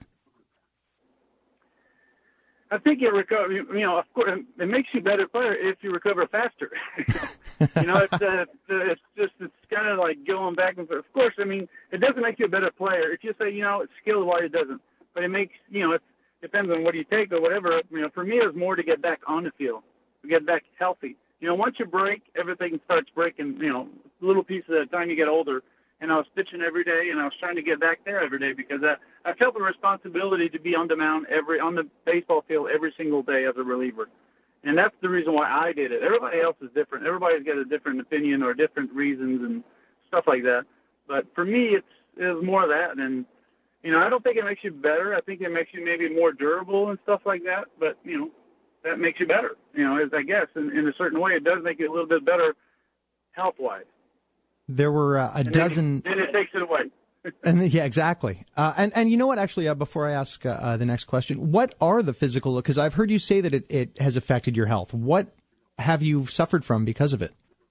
I think you recover. You know, of course, it makes you a better player if you recover faster. you know, it's uh, it's just it's kind of like going back and forth. Of course, I mean, it doesn't make you a better player if you say, you know, it's skill-wise, it doesn't. But it makes, you know, it depends on what you take or whatever. You know, for me, it's more to get back on the field, to get back healthy. You know, once you break, everything starts breaking. You know, little pieces at a time. You get older. And I was pitching every day, and I was trying to get back there every day because I, I felt the responsibility to be on the mound every on the baseball field every single day as a reliever. And that's the reason why I did it. Everybody else is different. Everybody's got a different opinion or different reasons and stuff like that. But for me, it's it was more of that. And, you know, I don't think it makes you better. I think it makes you maybe more durable and stuff like that. But, you know, that makes you better, you know, as I guess. In, in a certain way, it does make you a little bit better health-wise. There were uh, a and dozen. Then it, then it takes it away. and yeah, exactly. Uh, and and you know what? Actually, uh, before I ask uh, uh, the next question, what are the physical? Because I've heard you say that it, it has affected your health. What have you suffered from because of it?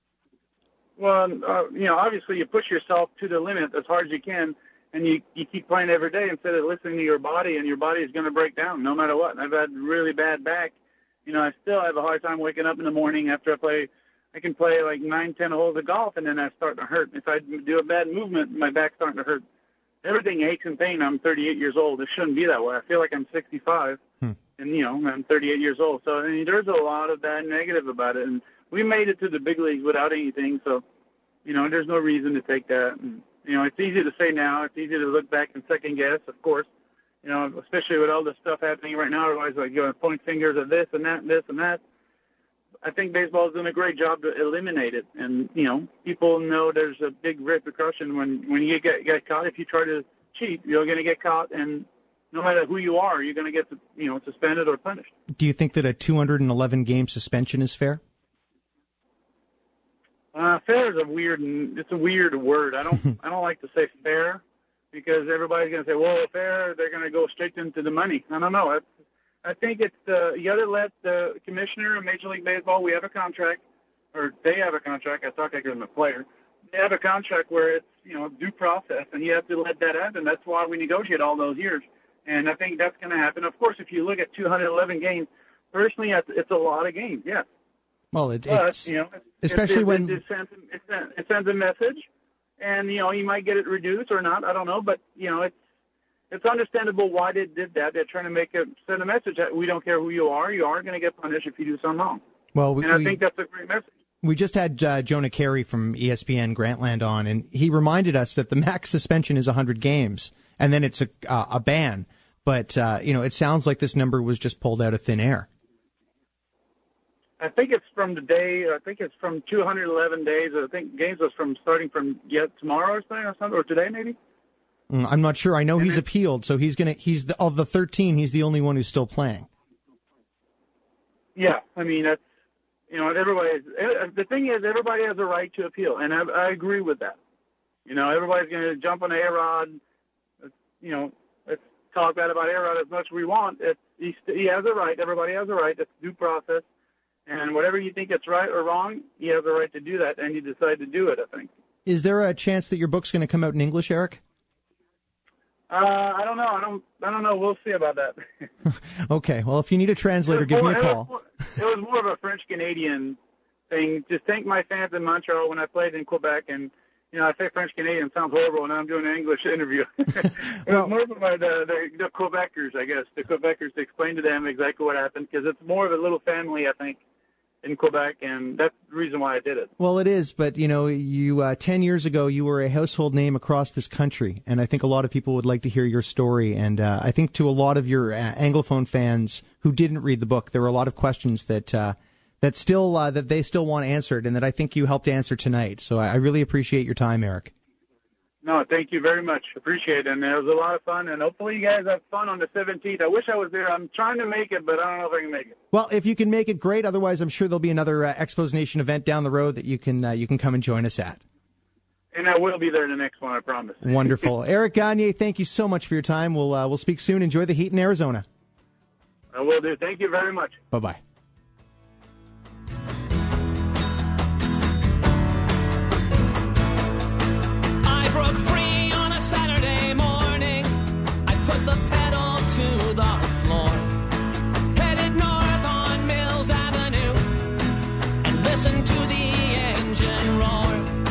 Well, uh, you know, obviously you push yourself to the limit as hard as you can, and you you keep playing every day instead of listening to your body, and your body is going to break down no matter what. I've had really bad back. You know, I still have a hard time waking up in the morning after I play. I can play like nine, ten holes of golf, and then I start to hurt. If I do a bad movement, my back's starting to hurt. Everything aches and pain. I'm thirty-eight years old. It shouldn't be that way. I feel like I'm sixty-five, hmm. and, you know, I'm thirty-eight years old. So, I mean, there's a lot of bad negative about it. And we made it to the big leagues without anything, so, you know, there's no reason to take that. And, you know, it's easy to say now. It's easy to look back and second guess, of course, you know, especially with all the stuff happening right now. Everybody's like, you know, point fingers at this and that and this and that. I think baseball is doing a great job to eliminate it. And, you know, people know there's a big repercussion when, when you get, get caught. If you try to cheat, you're going to get caught. And no matter who you are, you're going to get, you know, suspended or punished. Do you think that a two hundred eleven game suspension is fair? Uh, fair is a weird, it's a weird word. I don't, I don't like to say fair because everybody's going to say, well, fair, they're going to go straight into the money. I don't know. It's, I think it's uh, you got to let the commissioner of Major League Baseball, we have a contract, or they have a contract. I talk like I'm a player. They have a contract where it's, you know, due process, and you have to let that happen. That's why we negotiate all those years. And I think that's going to happen. Of course, if you look at two hundred eleven games, personally, it's a lot of games, yes. Well, it, but, it's, you know, especially it, it, when... It sends, it, sends, it sends a message, and, you know, you might get it reduced or not. I don't know, but, you know, it's, It's understandable why they did that. They're trying to make a send a message that we don't care who you are. You are going to get punished if you do something wrong. Well, we, and I we, think that's a great message. We just had uh, Jonah Carey from E S P N Grantland on, and he reminded us that the max suspension is one hundred games, and then it's a, uh, a ban. But, uh, you know, it sounds like this number was just pulled out of thin air. I think it's from the day, I think it's from two hundred eleven days. I think games was from starting from yet tomorrow or something, or something, or today maybe. Mm, I'm not sure. I know and he's it, appealed, so he's going to, he's the, of the thirteen, he's the only one who's still playing. Yeah, I mean, that's, you know, everybody, the thing is, everybody has a right to appeal, and I, I agree with that. You know, everybody's going to jump on A-Rod, you know, let's talk bad about A-Rod as much as we want. It's, he, he has a right, everybody has a right, it's due process, and whatever you think it's right or wrong, he has a right to do that, and you decide to do it, I think. Is there a chance that your book's going to come out in English, Eric? Uh, I don't know. I don't. I don't know. We'll see about that. Okay. Well, if you need a translator, give more, me a call. It was, more, it was more of a French Canadian thing. Just thank my fans in Montreal when I played in Quebec, and you know, I say French Canadian sounds horrible, and I'm doing an English interview. it well, was more of my, the, the the Quebecers, I guess, the Quebecers to explain to them exactly what happened, because it's more of a little family, I think, in Quebec, and that's the reason why I did it. Well, it is, but, you know, you uh, ten years ago, you were a household name across this country, and I think a lot of people would like to hear your story, and uh, I think to a lot of your uh, Anglophone fans who didn't read the book, there were a lot of questions that uh, that still uh, that they still want answered, and that I think you helped answer tonight, so I, I really appreciate your time, Eric. No, thank you very much. Appreciate it. And it was a lot of fun. And hopefully you guys have fun on the seventeenth. I wish I was there. I'm trying to make it, but I don't know if I can make it. Well, if you can make it, great. Otherwise, I'm sure there'll be another uh, Expos Nation event down the road that you can uh, you can come and join us at. And I will be there the next one, I promise. Wonderful. Eric Gagne, thank you so much for your time. We'll uh, we'll speak soon. Enjoy the heat in Arizona. I will do. Thank you very much. Bye-bye. Broke free on a Saturday morning. I put the pedal to the floor, headed north on Mills Avenue, and listened to the engine roar.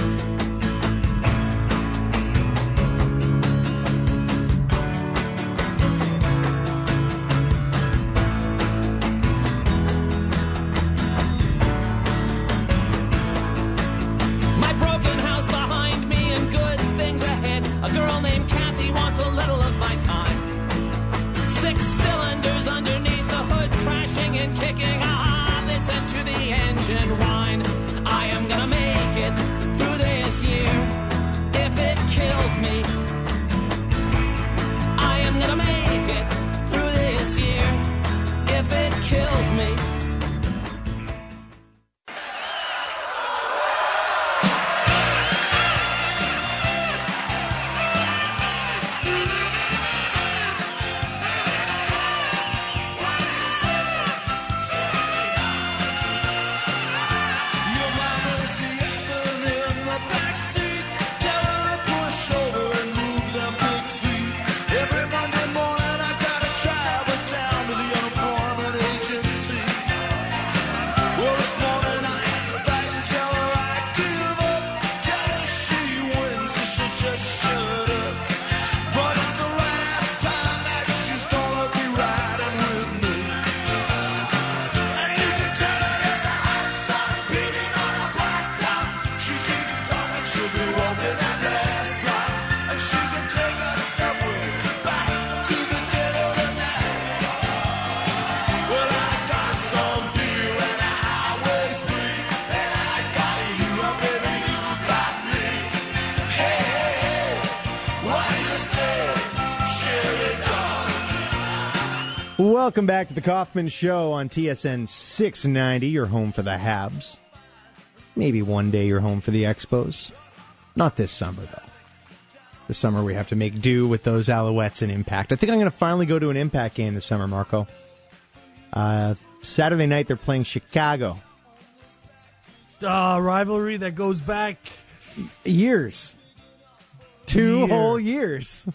My broken house behind me and good things ahead. A girl named Kathy wants a little of my time. Six cylinders underneath the hood, crashing and kicking. Ah, listen to the engine whine. I am gonna make it through this year if it kills me. I am gonna make it through this year if it kills me. Welcome back to the Kaufman Show on T S N six ninety, your home for the Habs. Maybe one day you're home for the Expos. Not this summer, though. This summer we have to make do with those Alouettes in Impact. I think I'm going to finally go to an Impact game this summer, Marco. Uh, Saturday night they're playing Chicago. Uh, rivalry that goes back... Years. Two Year. whole years.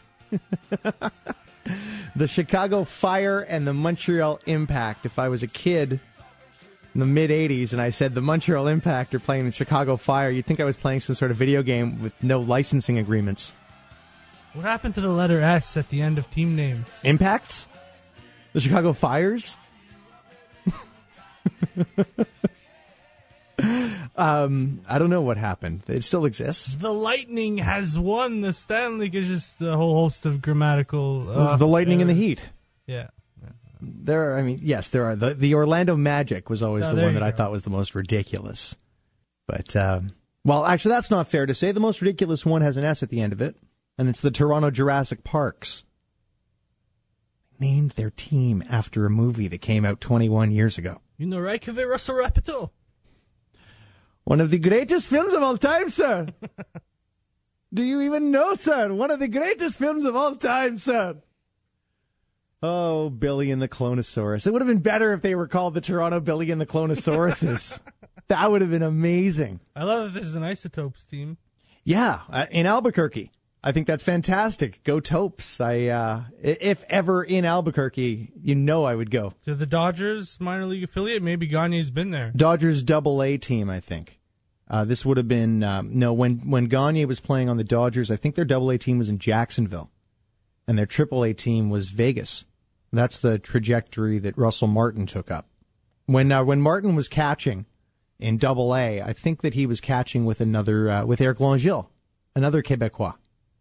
The Chicago Fire and the Montreal Impact. If I was a kid in the mid-eighties and I said the Montreal Impact are playing the Chicago Fire, you'd think I was playing some sort of video game with no licensing agreements. What happened to the letter S at the end of team names? Impacts? The Chicago Fires? Um, I don't know what happened. It still exists. The Lightning has won the Stanley Cup. It's just a whole host of grammatical. Uh, the Lightning errors. and the Heat. Yeah. There are, I mean, yes, there are. The, the Orlando Magic was always Oh, the there one you that I go. thought was the most ridiculous. But, um, well, actually, that's not fair to say. The most ridiculous one has an S at the end of it, and it's the Toronto Jurassic Parks. Named their team after a movie that came out twenty-one years ago. You know Reykjavik, Russell Rapito. One of the greatest films of all time, sir. Do you even know, sir? One of the greatest films of all time, sir. Oh, Billy and the Clonosaurus. It would have been better if they were called the Toronto Billy and the Clonosauruses. That would have been amazing. I love that there's an Isotopes team. Yeah, uh, in Albuquerque. I think that's fantastic. Go Topes. I, uh, i- if ever in Albuquerque, you know I would go. To the Dodgers minor league affiliate, maybe Gagne's been there. Dodgers double A team, I think. Uh, this would have been, um, no, when, when Gagne was playing on the Dodgers, I think their double A team was in Jacksonville. And their triple A team was Vegas. That's the trajectory that Russell Martin took up. When, uh, when Martin was catching in double A, I think that he was catching with another, uh, with Eric Langille, another Quebecois.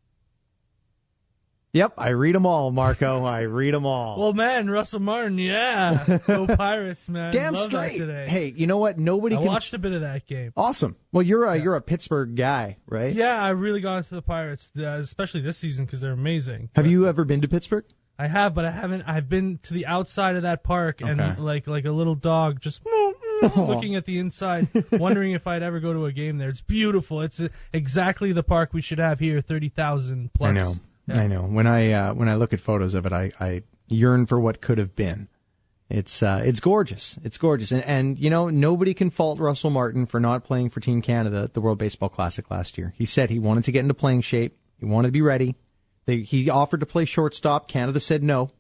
Yep, I read them all, Marco. I read them all. Well, man, Russell Martin, yeah. Go Pirates, man. Damn Love that straight. today. Hey, you know what? Nobody I can. watched a bit of that game. Awesome. Well, you're a you're a Pittsburgh guy, right? Yeah, I really got into the Pirates, uh, especially this season because they're amazing. Have you ever been to Pittsburgh? I have, but I haven't. I've been to the outside of that park and Okay. like like a little dog just looking at the inside, wondering if I'd ever go to a game there. It's beautiful. It's uh, exactly the park we should have here, thirty thousand plus. I know. Yeah. I know. When I uh, when I look at photos of it, I, I yearn for what could have been. It's uh, it's gorgeous. It's gorgeous, and and you know nobody can fault Russell Martin for not playing for Team Canada at the World Baseball Classic last year. He said he wanted to get into playing shape. He wanted to be ready. They, he offered to play shortstop. Canada said no,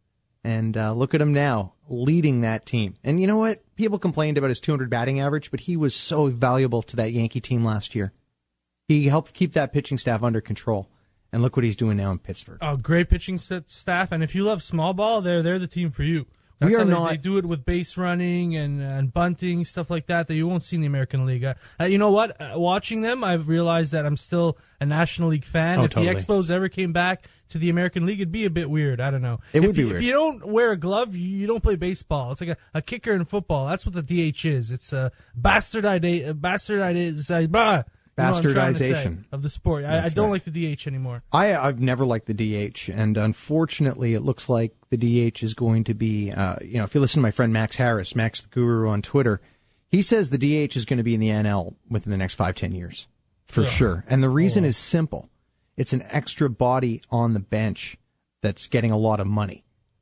and uh, look at him now leading that team. And you know what? People complained about his two hundred batting average, but he was so valuable to that Yankee team last year. He helped keep that pitching staff under control. And look what he's doing now in Pittsburgh. Oh, great pitching st- staff, and if you love small ball, they're they're the team for you. That's We are how they, not- They do it with base running and and bunting, stuff like that that you won't see in the American League. Uh, uh, you know what? Uh, watching them, I've realized that I'm still a National League fan. Oh, if totally. the Expos ever came back to the American League, it'd be a bit weird. I don't know. It if would be you, weird. If you don't wear a glove, you, you don't play baseball. It's like a, a kicker in football. That's what the D H is. It's a bastardization. Bastardization. Blah. You know what I'm trying to say, Bastardization. of the sport. I, I That's don't right. like the D H anymore. I, I've never liked the D H, and unfortunately, it looks like the D H is going to be, uh, you know, if you listen to my friend Max Harris, Max the Guru on Twitter, he says the D H is going to be in the N L within the next five, ten years, for Yeah. sure. And the reason is simple. It's an extra body on the bench that's getting a lot of money.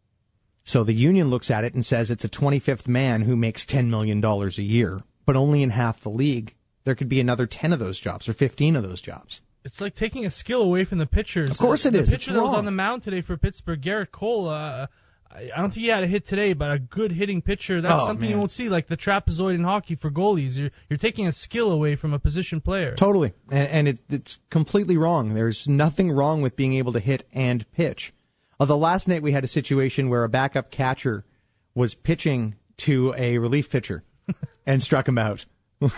So the union looks at it and says it's a twenty-fifth man who makes ten million dollars a year, but only in half the league. There could be another ten of those jobs or fifteen of those jobs. It's like taking a skill away from the pitchers. Of course it the is. pitcher It's that was wrong. on the mound today for Pittsburgh, Garrett Cole, uh, I I don't think he had a hit today, but a good hitting pitcher. That's Oh, something you man. won't see, like the trapezoid in hockey for goalies. You're you're taking a skill away from a position player. Totally. And, and it, it's completely wrong. There's nothing wrong with being able to hit and pitch. Although last night we had a situation where a backup catcher was pitching to a relief pitcher and struck him out.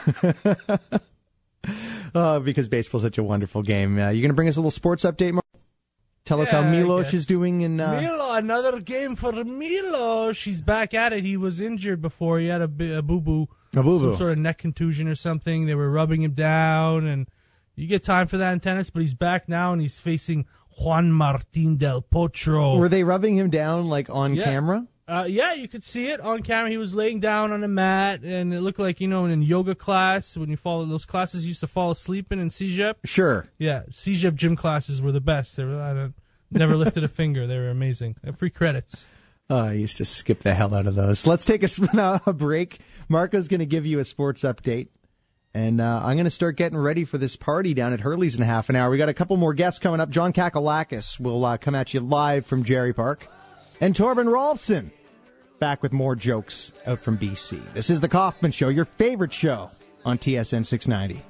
uh, because baseball's such a wonderful game. Uh, you going to bring us a little sports update, Mark? Tell us how Yeah, I Milos guess. is doing in... Uh, Milo, another game for Milo. She's back at it. He was injured before. He had a, bi- a boo-boo. A boo-boo. Some sort of neck contusion or something. They were rubbing him down, and you get time for that in tennis, but he's back now, and he's facing Juan Martin del Potro. Were they rubbing him down, like, on Yeah. camera? Uh, yeah, you could see it on camera. He was laying down on a mat, and it looked like, you know, in yoga class, when you fall, those classes you used to fall asleep in in C J E P. Sure. Yeah, C J E P gym classes were the best. They were, I don't, never lifted a finger. They were amazing. Uh, Free credits. Oh, I used to skip the hell out of those. Let's take a, a break. Marco's going to give you a sports update. And uh, I'm going to start getting ready for this party down at Hurley's in half an hour. We got a couple more guests coming up. John Kakalakis will uh, come at you live from Jerry Park. And Torben Rolfson back with more jokes out from B C. This is The Kaufman Show, your favorite show on T S N six ninety.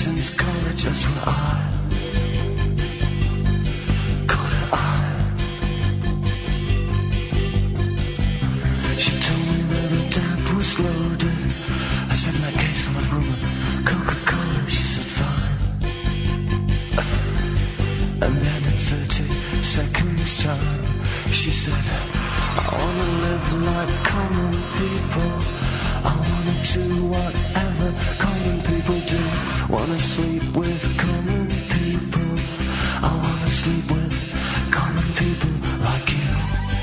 Satan's colleges where I caught her eye. She told me that the tap was loaded. I said, in that case, I'm a rumor. Coca-Cola, she said, fine. And then in thirty seconds time, she said, I wanna live like common people. I wanna do whatever common people do. Wanna sleep with common people. I wanna sleep with common people like you.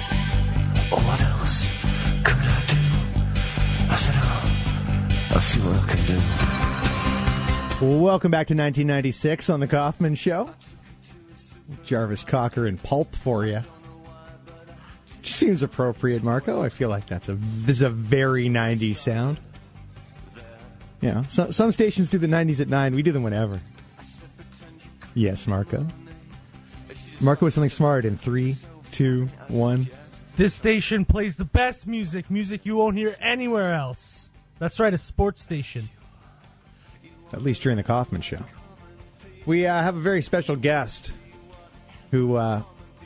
What else could I do? I said, oh, I'll see what I can do. Welcome back to nineteen ninety-six on The Kaufman Show. Jarvis Cocker and Pulp for you. Just seems appropriate, Marco. I feel like that's a this is a very nineties sound. Yeah, so, some stations do the nineties at nine. We do them whenever. Yes, Marco. Marco with something smart in three, two, one. This station plays the best music, music you won't hear anywhere else. That's right, a sports station. At least during the Kaufman Show. We uh, have a very special guest who... Uh,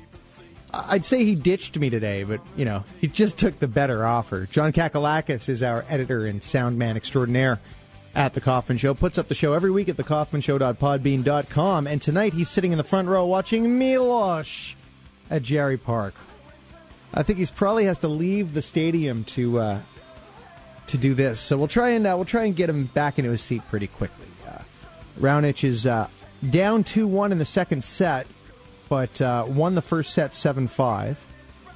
I'd say he ditched me today, but, you know, he just took the better offer. John Kakalakis is our editor and sound man extraordinaire at The Kaufman Show. Puts up the show every week at the kaufman show dot podbean dot com. And tonight he's sitting in the front row watching Milos at Jerry Park. I think he's probably has to leave the stadium to uh, to do this. So we'll try and uh, we'll try and get him back into his seat pretty quickly. Uh, Raonic is uh, down two one in the second set. But uh, won the first set seven five.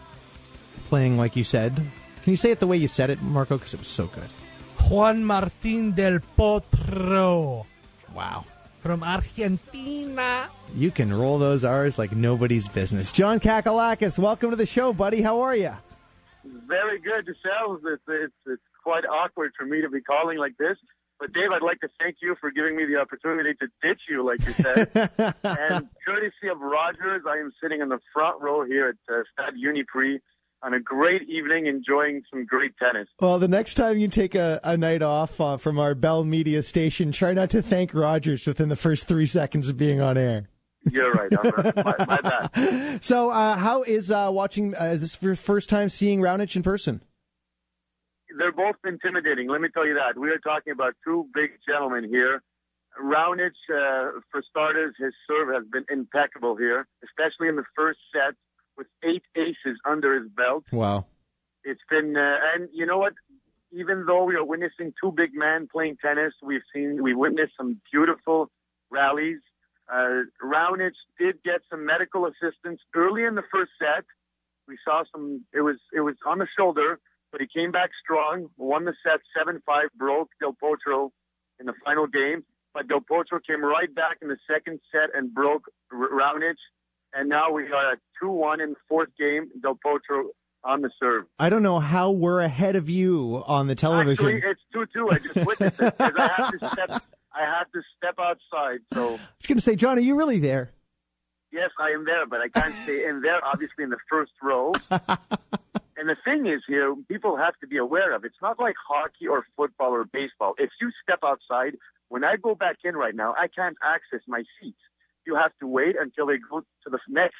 Playing like you said. Can you say it the way you said it, Marco? Because it was so good. Juan Martín del Potro. Wow. From Argentina. You can roll those R's like nobody's business. John Kakalakis, welcome to the show, buddy. How are you? Very good, yourselves. It's, it's, it's quite awkward for me to be calling like this. But, Dave, I'd like to thank you for giving me the opportunity to ditch you, like you said. And courtesy of Rogers, I am sitting in the front row here at uh, Stade Uniprix on a great evening, enjoying some great tennis. Well, the next time you take a, a night off uh, from our Bell Media station, try not to thank Rogers within the first three seconds of being on air. You're right. I'm right. My, my bad. So uh, how is uh, watching, uh, is this your first time seeing Raonic in person? They're both intimidating, let me tell you that. We are talking about two big gentlemen here. Raonic, uh, for starters, his serve has been impeccable here, especially in the first set with eight aces under his belt. Wow. It's been, uh, and you know what? Even though we are witnessing two big men playing tennis, we've seen, we witnessed some beautiful rallies. Uh, Raonic did get some medical assistance early in the first set. We saw some, it was, it was on the shoulder. But he came back strong, won the set seven five, broke Del Potro in the final game. But Del Potro came right back in the second set and broke Raonic. And now we are at two one in the fourth game, Del Potro on the serve. I don't know how we're ahead of you on the television. Actually, it's two two. I just witnessed it because I have to step, I have to step outside. So I was going to say, John, are you really there? Yes, I am there, but I can't stay in there, obviously, in the first row. And the thing is here, people have to be aware of, it's not like hockey or football or baseball. If you step outside, when I go back in right now, I can't access my seats. You have to wait until they go to the next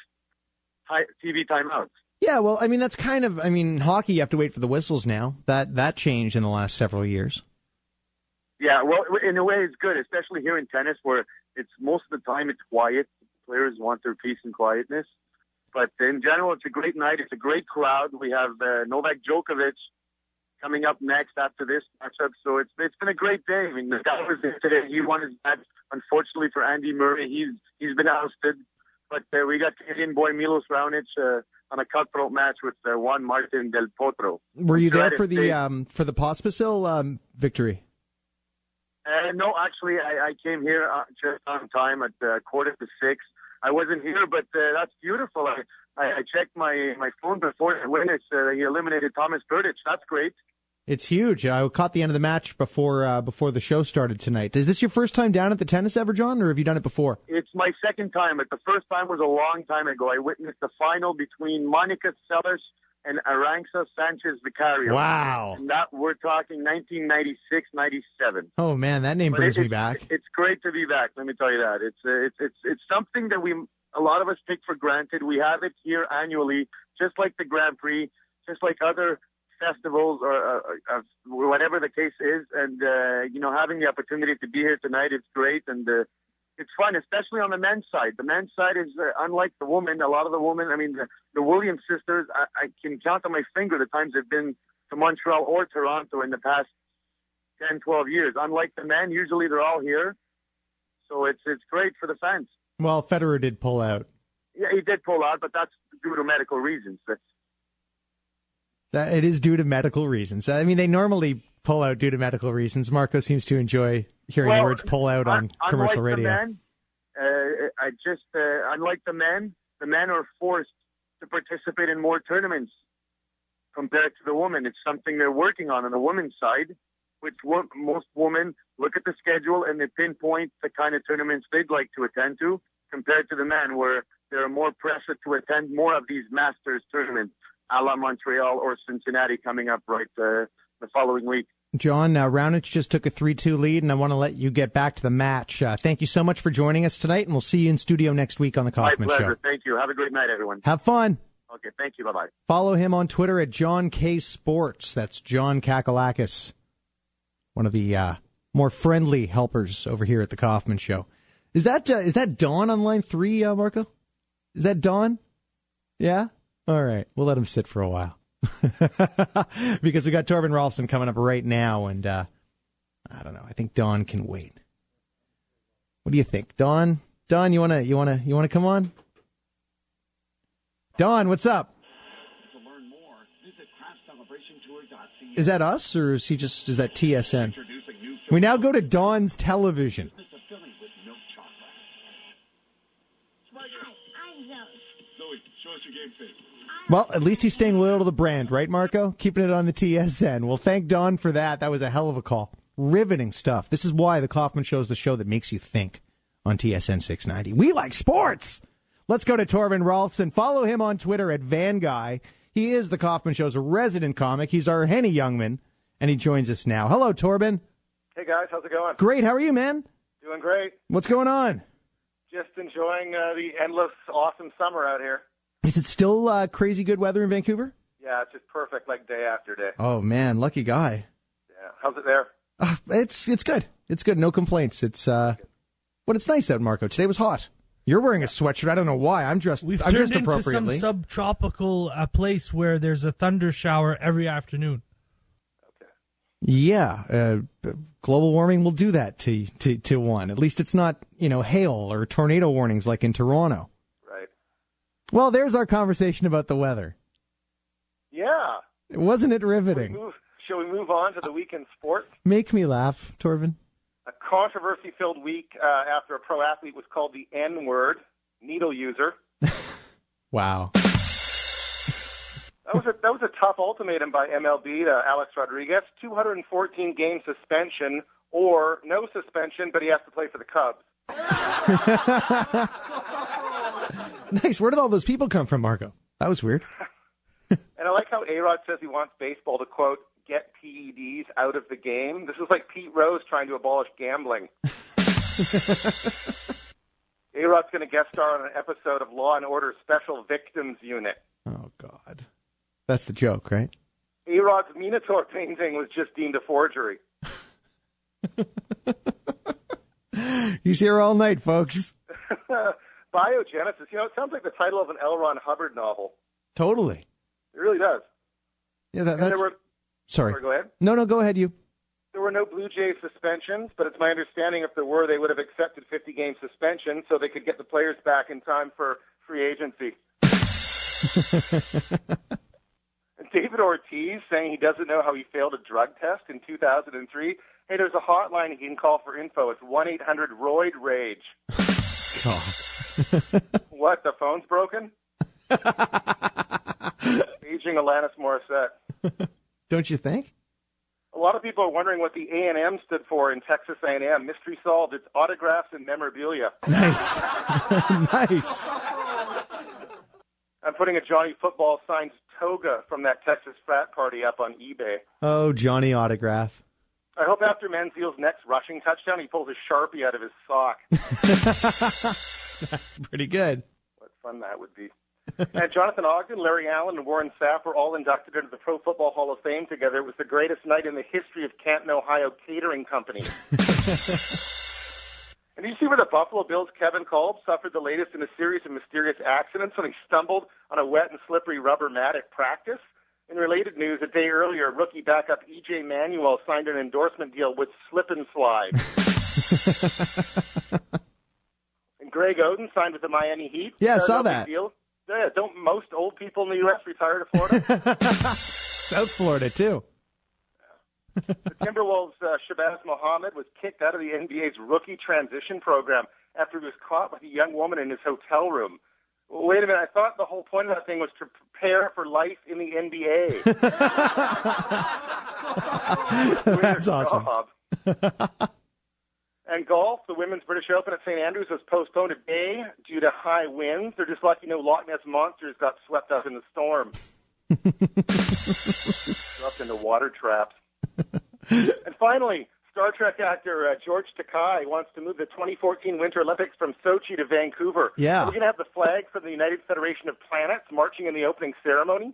T V timeout. Yeah, well, I mean, that's kind of, I mean, hockey, you have to wait for the whistles now. That that changed in the last several years. Yeah, well, in a way, it's good, especially here in tennis where it's most of the time it's quiet. Players want their peace and quietness. But in general, it's a great night. It's a great crowd. We have uh, Novak Djokovic coming up next after this matchup. So it's it's been a great day. I mean, the guy was there today. He won his match. Unfortunately for Andy Murray, he's he's been ousted. But uh, we got Canadian boy Milos Raonic uh, on a cutthroat match with uh, Juan Martín del Potro. Were you there for the um, for the Pospisil um, victory? Uh, no, actually, I, I came here uh, just on time at uh, quarter to six. I wasn't here, but uh, that's beautiful. I, I, I checked my, my phone before the witness. Uh, he eliminated Thomas Berdych. That's great. It's huge. I caught the end of the match before uh, before the show started tonight. Is this your first time down at the tennis ever, John, or have you done it before? It's my second time. But the first time was a long time ago. I witnessed the final between Monica Seles and Aranxa Sanchez Vicario. Wow. And that, we're talking nineteen ninety-six ninety-seven. Oh, man, that name But brings it- me back. It's great to be back, let me tell you that. It's, uh, it's, it's, it's something that we, a lot of us take for granted. We have it here annually, just like the Grand Prix, just like other festivals or uh, uh, whatever the case is. And, uh, you know, having the opportunity to be here tonight, it's great. And uh, it's fun, especially on the men's side. The men's side is uh, unlike the women. A lot of the women, I mean, the, the Williams sisters, I, I can count on my finger the times they've been to Montreal or Toronto in the past ten, twelve years. Unlike the men, usually they're all here. So it's it's great for the fans. Well, Federer did pull out. Yeah, he did pull out, but that's due to medical reasons. That's, That it is due to medical reasons. I mean, they normally pull out due to medical reasons. Marco seems to enjoy hearing Well, the words "pull out" on un- commercial unlike radio. The men, uh, I just uh, unlike the men, the men are forced to participate in more tournaments compared to the women. It's something they're working on on the women's side, which wo- most women look at the schedule and they pinpoint the kind of tournaments they'd like to attend to, compared to the men, where they're more pressured to attend more of these Masters tournaments, a la Montreal or Cincinnati coming up right uh, the following week. John, uh, Raonic just took a three two lead, and I want to let you get back to the match. Uh, thank you so much for joining us tonight, and we'll see you in studio next week on The Kaufman My pleasure. Show. Thank you. Have a great night, everyone. Have fun. Okay, thank you. Bye-bye. Follow him on Twitter at John K Sports. That's John Kakalakis, one of the uh, more friendly helpers over here at The Kaufman Show. Is that uh, is that Dawn on line three, uh, Marco? Is that Dawn? Yeah? All right. We'll let him sit for a while. Because we got Torben Rolfsson coming up right now, and uh, I don't know. I think Dawn can wait. What do you think, Dawn? Dawn, you wanna you wanna you wanna come on? Dawn, what's up? Is that us, or is he just is that T S N? We now go to Dawn's television. Well, at least he's staying loyal to the brand, right, Marco? Keeping it on the T S N. Well, thank Dawn for that. That was a hell of a call. Riveting stuff. This is why the Kaufman Show is the show that makes you think on T S N six ninety. We like sports. Let's go to Torben Rolfsson. Follow him on Twitter at Van Guy. He is the Kaufman Show's resident comic. He's our Henny Youngman, and he joins us now. Hello, Torben. Hey, guys. How's it going? Great. How are you, man? Doing great. What's going on? Just enjoying uh, the endless, awesome summer out here. Is it still uh, crazy good weather in Vancouver? Yeah, it's just perfect, like day after day. Oh, man. Lucky guy. Yeah. How's it there? Uh, it's it's good. It's good. No complaints. It's uh, but it's nice out, Marco. Today was hot. You're wearing a sweatshirt. I don't know why. I'm dressed. We've I'm turned dressed into some appropriately. subtropical uh, place where there's a thunder shower every afternoon. Yeah, uh, global warming will do that to to to one. At least it's not you know hail or tornado warnings like in Toronto. Right. Well, there's our conversation about the weather. Yeah. Wasn't it Shall we riveting? move, shall we move on to the weekend sports? Make me laugh, Torben. A controversy-filled week uh, after a pro athlete was called the N-word, needle user. Wow. That was a that was a tough ultimatum by M L B to Alex Rodriguez. two hundred fourteen game suspension or no suspension, but he has to play for the Cubs. Nice. Where did all those people come from, Marco? That was weird. And I like how A-Rod says he wants baseball to, quote, get P E Ds out of the game. This is like Pete Rose trying to abolish gambling. A-Rod's going to guest star on an episode of Law and Order Special Victims Unit. Oh, God. That's the joke, right? A-Rod's Minotaur painting was just deemed a forgery. He's here all night, folks. Biogenesis, you know, it sounds like the title of an L. Ron Hubbard novel. Totally. It really does. Yeah, that, And that's... there were, Sorry. sorry, go ahead. No, no, go ahead, you. There were no Blue Jays suspensions, but it's my understanding if there were, they would have accepted fifty-game suspension so they could get the players back in time for free agency. And David Ortiz saying he doesn't know how he failed a drug test in two thousand three. Hey, there's a hotline you can call for info. It's one eight hundred roid rage. God. What, the phone's broken? Aging Alanis Morissette. Don't you think? A lot of people are wondering what the A and M stood for in Texas A and M. Mystery solved. It's autographs and memorabilia. Nice. Nice. I'm putting a Johnny Football signed toga from that Texas frat party up on eBay. Oh, Johnny autograph. I hope after Menzies' next rushing touchdown, he pulls a Sharpie out of his sock. Pretty good. What fun that would be. And Jonathan Ogden, Larry Allen, and Warren Sapp were all inducted into the Pro Football Hall of Fame together. It was the greatest night in the history of Canton, Ohio Catering Company. And do you see where the Buffalo Bills' Kevin Kolb suffered the latest in a series of mysterious accidents when he stumbled on a wet and slippery rubber mat at practice? In related news, a day earlier, rookie backup E J Manuel signed an endorsement deal with Slip and Slide. And Greg Oden signed with the Miami Heat. Yeah, I uh, saw no that. Big deal. Yeah, don't most old people in the U S retire to Florida? South Florida, too. The Timberwolves' uh, Shabazz Muhammad was kicked out of the N B A's rookie transition program after he was caught with a young woman in his hotel room. Wait a minute, I thought the whole point of that thing was to prepare for life in the N B A. That's awesome. And golf, the Women's British Open at Saint Andrews was postponed a day due to high winds. They're just lucky no Loch Ness monsters got swept up in the storm. Dropped into water traps. And finally, Star Trek actor uh, George Takei wants to move the twenty fourteen Winter Olympics from Sochi to Vancouver. Yeah. Are we going to have the flag for the United Federation of Planets marching in the opening ceremony?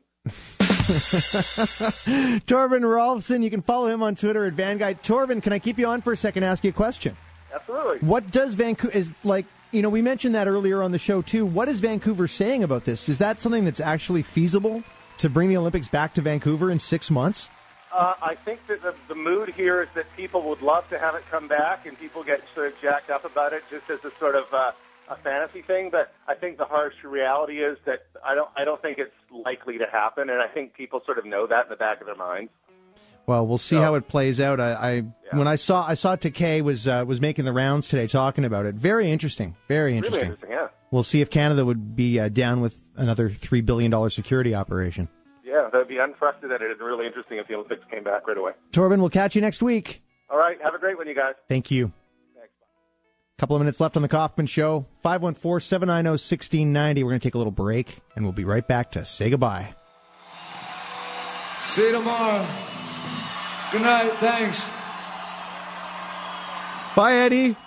Torben Rolfson, you can follow him on Twitter at Vanguy. Torben, can I keep you on for a second and ask you a question? Absolutely. What does Vancouver, is like, you know, we mentioned that earlier on the show too. What is Vancouver saying about this? Is that something that's actually feasible to bring the Olympics back to Vancouver in six months? Uh, I think that the, the mood here is that people would love to have it come back, and people get sort of jacked up about it just as a sort of uh, a fantasy thing. But I think the harsh reality is that I don't I don't think it's likely to happen, and I think people sort of know that in the back of their minds. Well, we'll see so, how it plays out. I, I yeah. when I saw I saw Takei was uh, was making the rounds today talking about it. Very interesting. Very interesting. Really interesting. Yeah. We'll see if Canada would be uh, down with another three billion dollar security operation. Yeah, that would be unprecedented and really interesting if the Olympics came back right away. Torben, we'll catch you next week. All right. Have a great one, you guys. Thank you. Thanks. Bye. Couple of minutes left on the Kaufman Show. five one four, seven nine zero, one six nine zero. We're going to take a little break, and we'll be right back to say goodbye. See you tomorrow. Good night. Thanks. Bye, Eddie.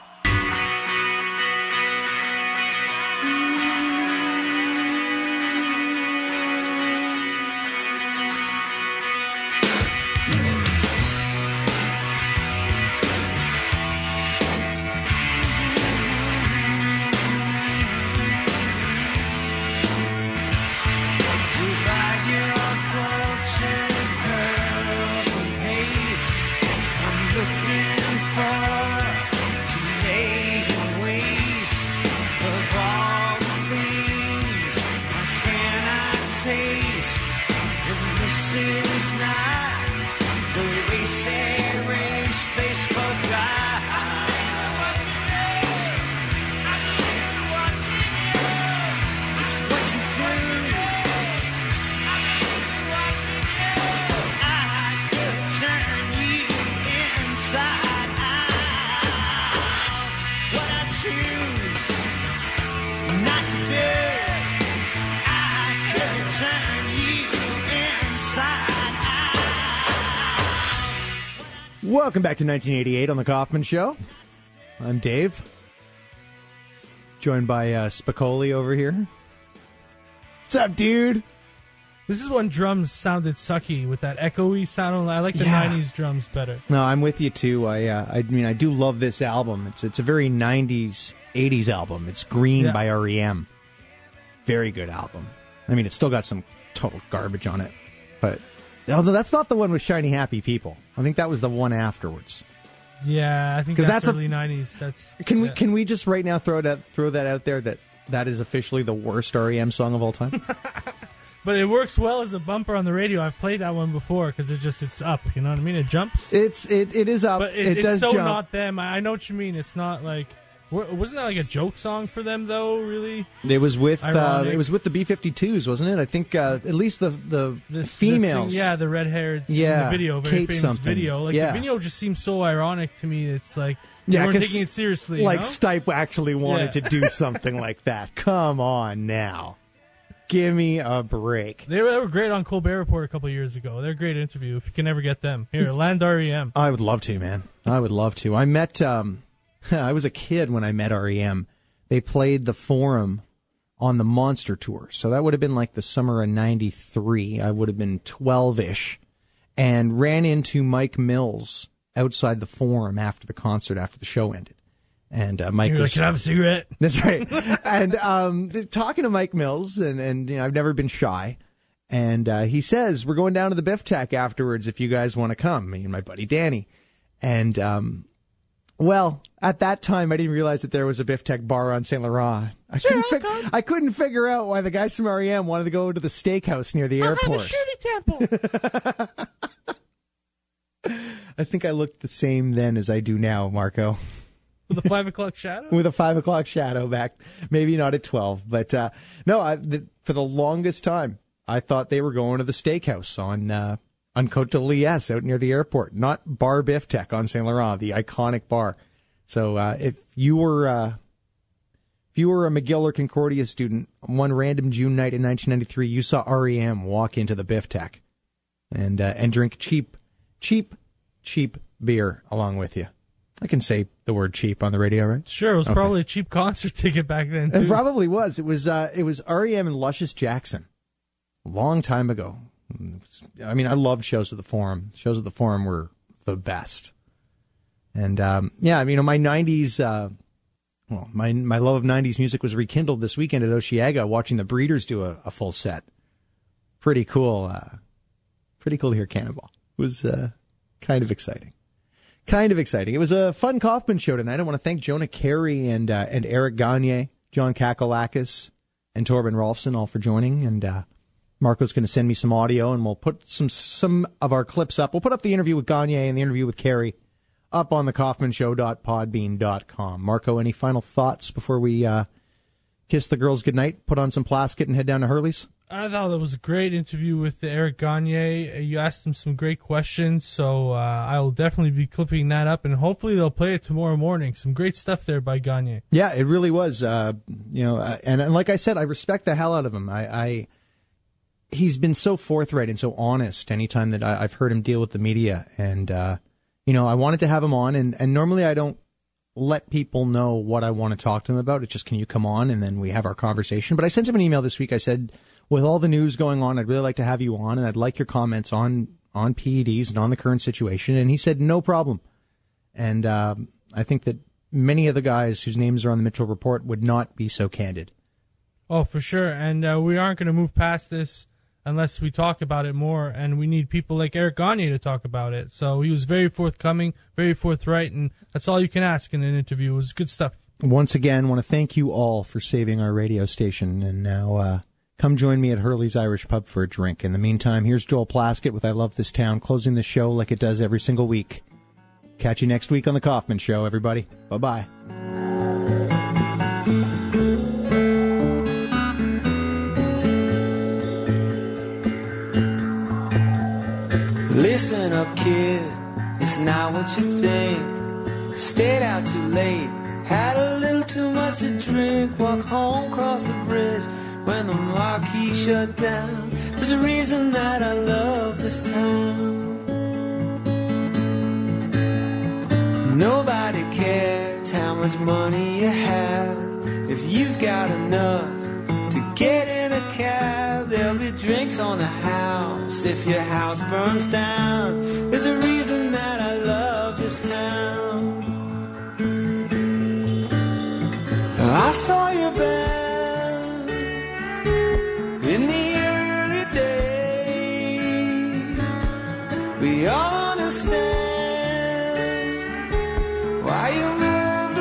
Welcome back to nineteen eighty-eight on the Kaufman Show. I'm Dave, joined by uh, Spicoli over here. What's up, dude? This is when drums sounded sucky with that echoey sound. I like the Yeah. nineties drums better. No, I'm with you too. I, uh, I mean, I do love this album. It's it's a very nineties, eighties album. It's Green Yeah. by R E M. Very good album. I mean, it's still got some total garbage on it, but although that's not the one with Shiny Happy People. I think that was the one afterwards. Yeah, I think 'Cause that's, that's a- early nineties. That's Can we yeah. can we just right now throw that throw that out there that that is officially the worst R E M song of all time? But it works well as a bumper on the radio. I've played that one before because it just it's up. You know what I mean? It jumps. It's it it is up. But it, it it's does so jump. not them. I I know what you mean. It's not like wa- wasn't that like a joke song for them though? Really? It was with uh, Ironic. it was with the B fifty-twos, wasn't it? I think uh, at least the the This, females. this thing- yeah, the red haired Yeah, in the video, very Kate famous something. video. Like Yeah. the video just seems so ironic to me. It's like they Yeah, weren't 'cause, taking it seriously. Like you know? Stipe actually wanted Yeah. to do something like that. Come on now. Give me a break. They were, they were great on Colbert Report a couple of years ago. They're a great interview if you can ever get them. Here, land R E M. I would love to, man. I would love to. I met, um, I was a kid when I met R E M. They played the Forum on the Monster Tour. So that would have been like the summer of ninety-three. I would have been twelve-ish. And ran into Mike Mills outside the Forum after the concert, after the show ended. And uh, Mike You're was, like, can I have a cigarette? That's right. And um, talking to Mike Mills, and, and you know, I've never been shy. And uh, he says, we're going down to the Biff Tac afterwards if you guys want to come, me and my buddy Danny. And, um, well, at that time, I didn't realize that there was a Biff Tac bar on Saint Laurent. I, sure, couldn't fig- I couldn't figure out why the guys from R E M wanted to go to the steakhouse near the I'll airport. have a shirty temple. I think I looked the same then as I do now, Marco. With a five o'clock shadow? With a five o'clock shadow back, maybe not at twelve. But uh, no, I, the, for the longest time, I thought they were going to the steakhouse on uh, on Côte de Liesse out near the airport, not Bar Biff Tac on Saint Laurent, the iconic bar. So uh, if you were uh, if you were a McGill or Concordia student, one random June night in nineteen ninety-three, you saw R E M walk into the Biff Tac and uh, and drink cheap, cheap, cheap beer along with you. I can say the word cheap on the radio, right? Sure, it was okay. probably a cheap concert ticket back then, too. It probably was. It was uh, it was R E M and Luscious Jackson. A long time ago. I mean, I loved shows at the Forum. Shows at the Forum were the best. And, um, yeah, I mean, you know, my nineties, uh, well, my my love of nineties music was rekindled this weekend at Osheaga watching the Breeders do a, a full set. Pretty cool. Uh, pretty cool to hear Cannonball. It was uh, kind of exciting. Kind of exciting. It was a fun Kaufman show tonight. I want to thank Jonah Carey and uh, and Eric Gagne, John Kakalakis, and Torben Rolfson all for joining. And uh, Marco's going to send me some audio, and we'll put some some of our clips up. We'll put up the interview with Gagne and the interview with Carey up on the kaufman show dot podbean dot com. Marco, any final thoughts before we uh, kiss the girls goodnight, put on some Plaskett, and head down to Hurley's? I thought that was a great interview with Eric Gagne. You asked him some great questions, so uh, I will definitely be clipping that up, and hopefully they'll play it tomorrow morning. Some great stuff there by Gagne. Yeah, it really was. Uh, you know, uh, and, and like I said, I respect the hell out of him. I, I he's been so forthright and so honest anytime that I, I've heard him deal with the media, and uh, you know, I wanted to have him on, and, and normally I don't let people know what I want to talk to them about. It's just, can you come on, and then we have our conversation. But I sent him an email this week. I said, with all the news going on, I'd really like to have you on, and I'd like your comments on, on P E Ds and on the current situation. And he said, no problem. And um, I think that many of the guys whose names are on the Mitchell Report would not be so candid. Oh, for sure. And uh, we aren't going to move past this unless we talk about it more, and we need people like Eric Gagne to talk about it. So he was very forthcoming, very forthright, and that's all you can ask in an interview. It was good stuff. Once again, I want to thank you all for saving our radio station, and now uh, come join me at Hurley's Irish Pub for a drink. In the meantime, here's Joel Plaskett with I Love This Town, closing the show like it does every single week. Catch you next week on The Kaufman Show, everybody. Bye-bye. Listen up, kid, it's not what you think. Stayed out too late, had a little too much to drink. Walk home, cross the bridge when the marquee shut down. There's a reason that I love this town. Nobody cares how much money you have. If you've got enough to get in a cab, there'll be drinks on the house. If your house burns down, there's a reason that I love this town. I saw your band in the early days. We all understand why you moved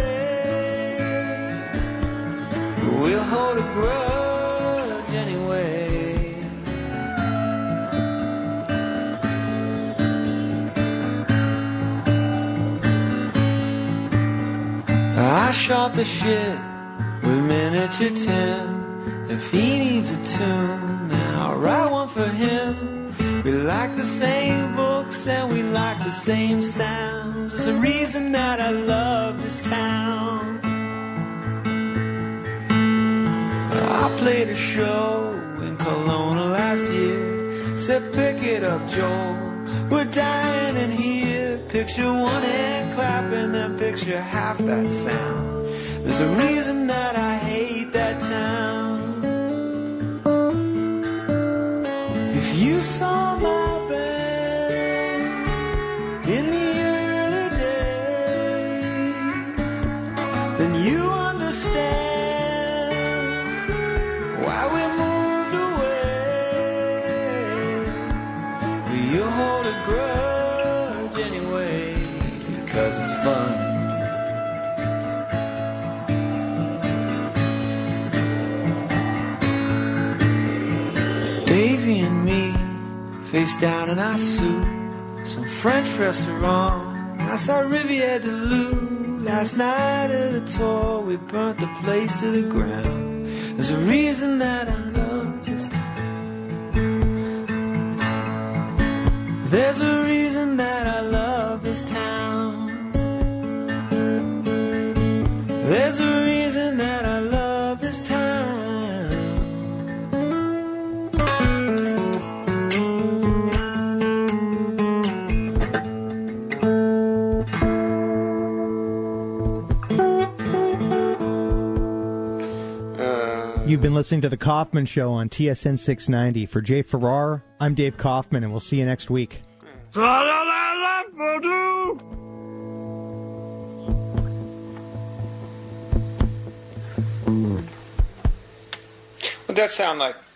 away. We'll hold a grudge anyway. I shot the shit with miniature Tim. If he needs a tune, then I'll write one for him. We like the same books and we like the same sounds. There's a reason that I love this town. I played a show in Kelowna last year. Said pick it up, Joel, we're dying in here. Picture one hand clapping, then picture half that sound. There's a reason that I hate that town. If you saw my band in the early days, then you understand why we moved away. But you hold a grudge anyway, because it's fun. Davy and me, face down in our soup, some French restaurant. I saw Rivière de Loup last night at a tour. We burnt the place to the ground. There's a reason that I love this town. There's a reason that I love this town. There's a reason that I love this town. You've been listening to The Kaufman Show on T S N six ninety. For Jay Farrar, I'm Dave Kaufman, and we'll see you next week. What'd that sound like?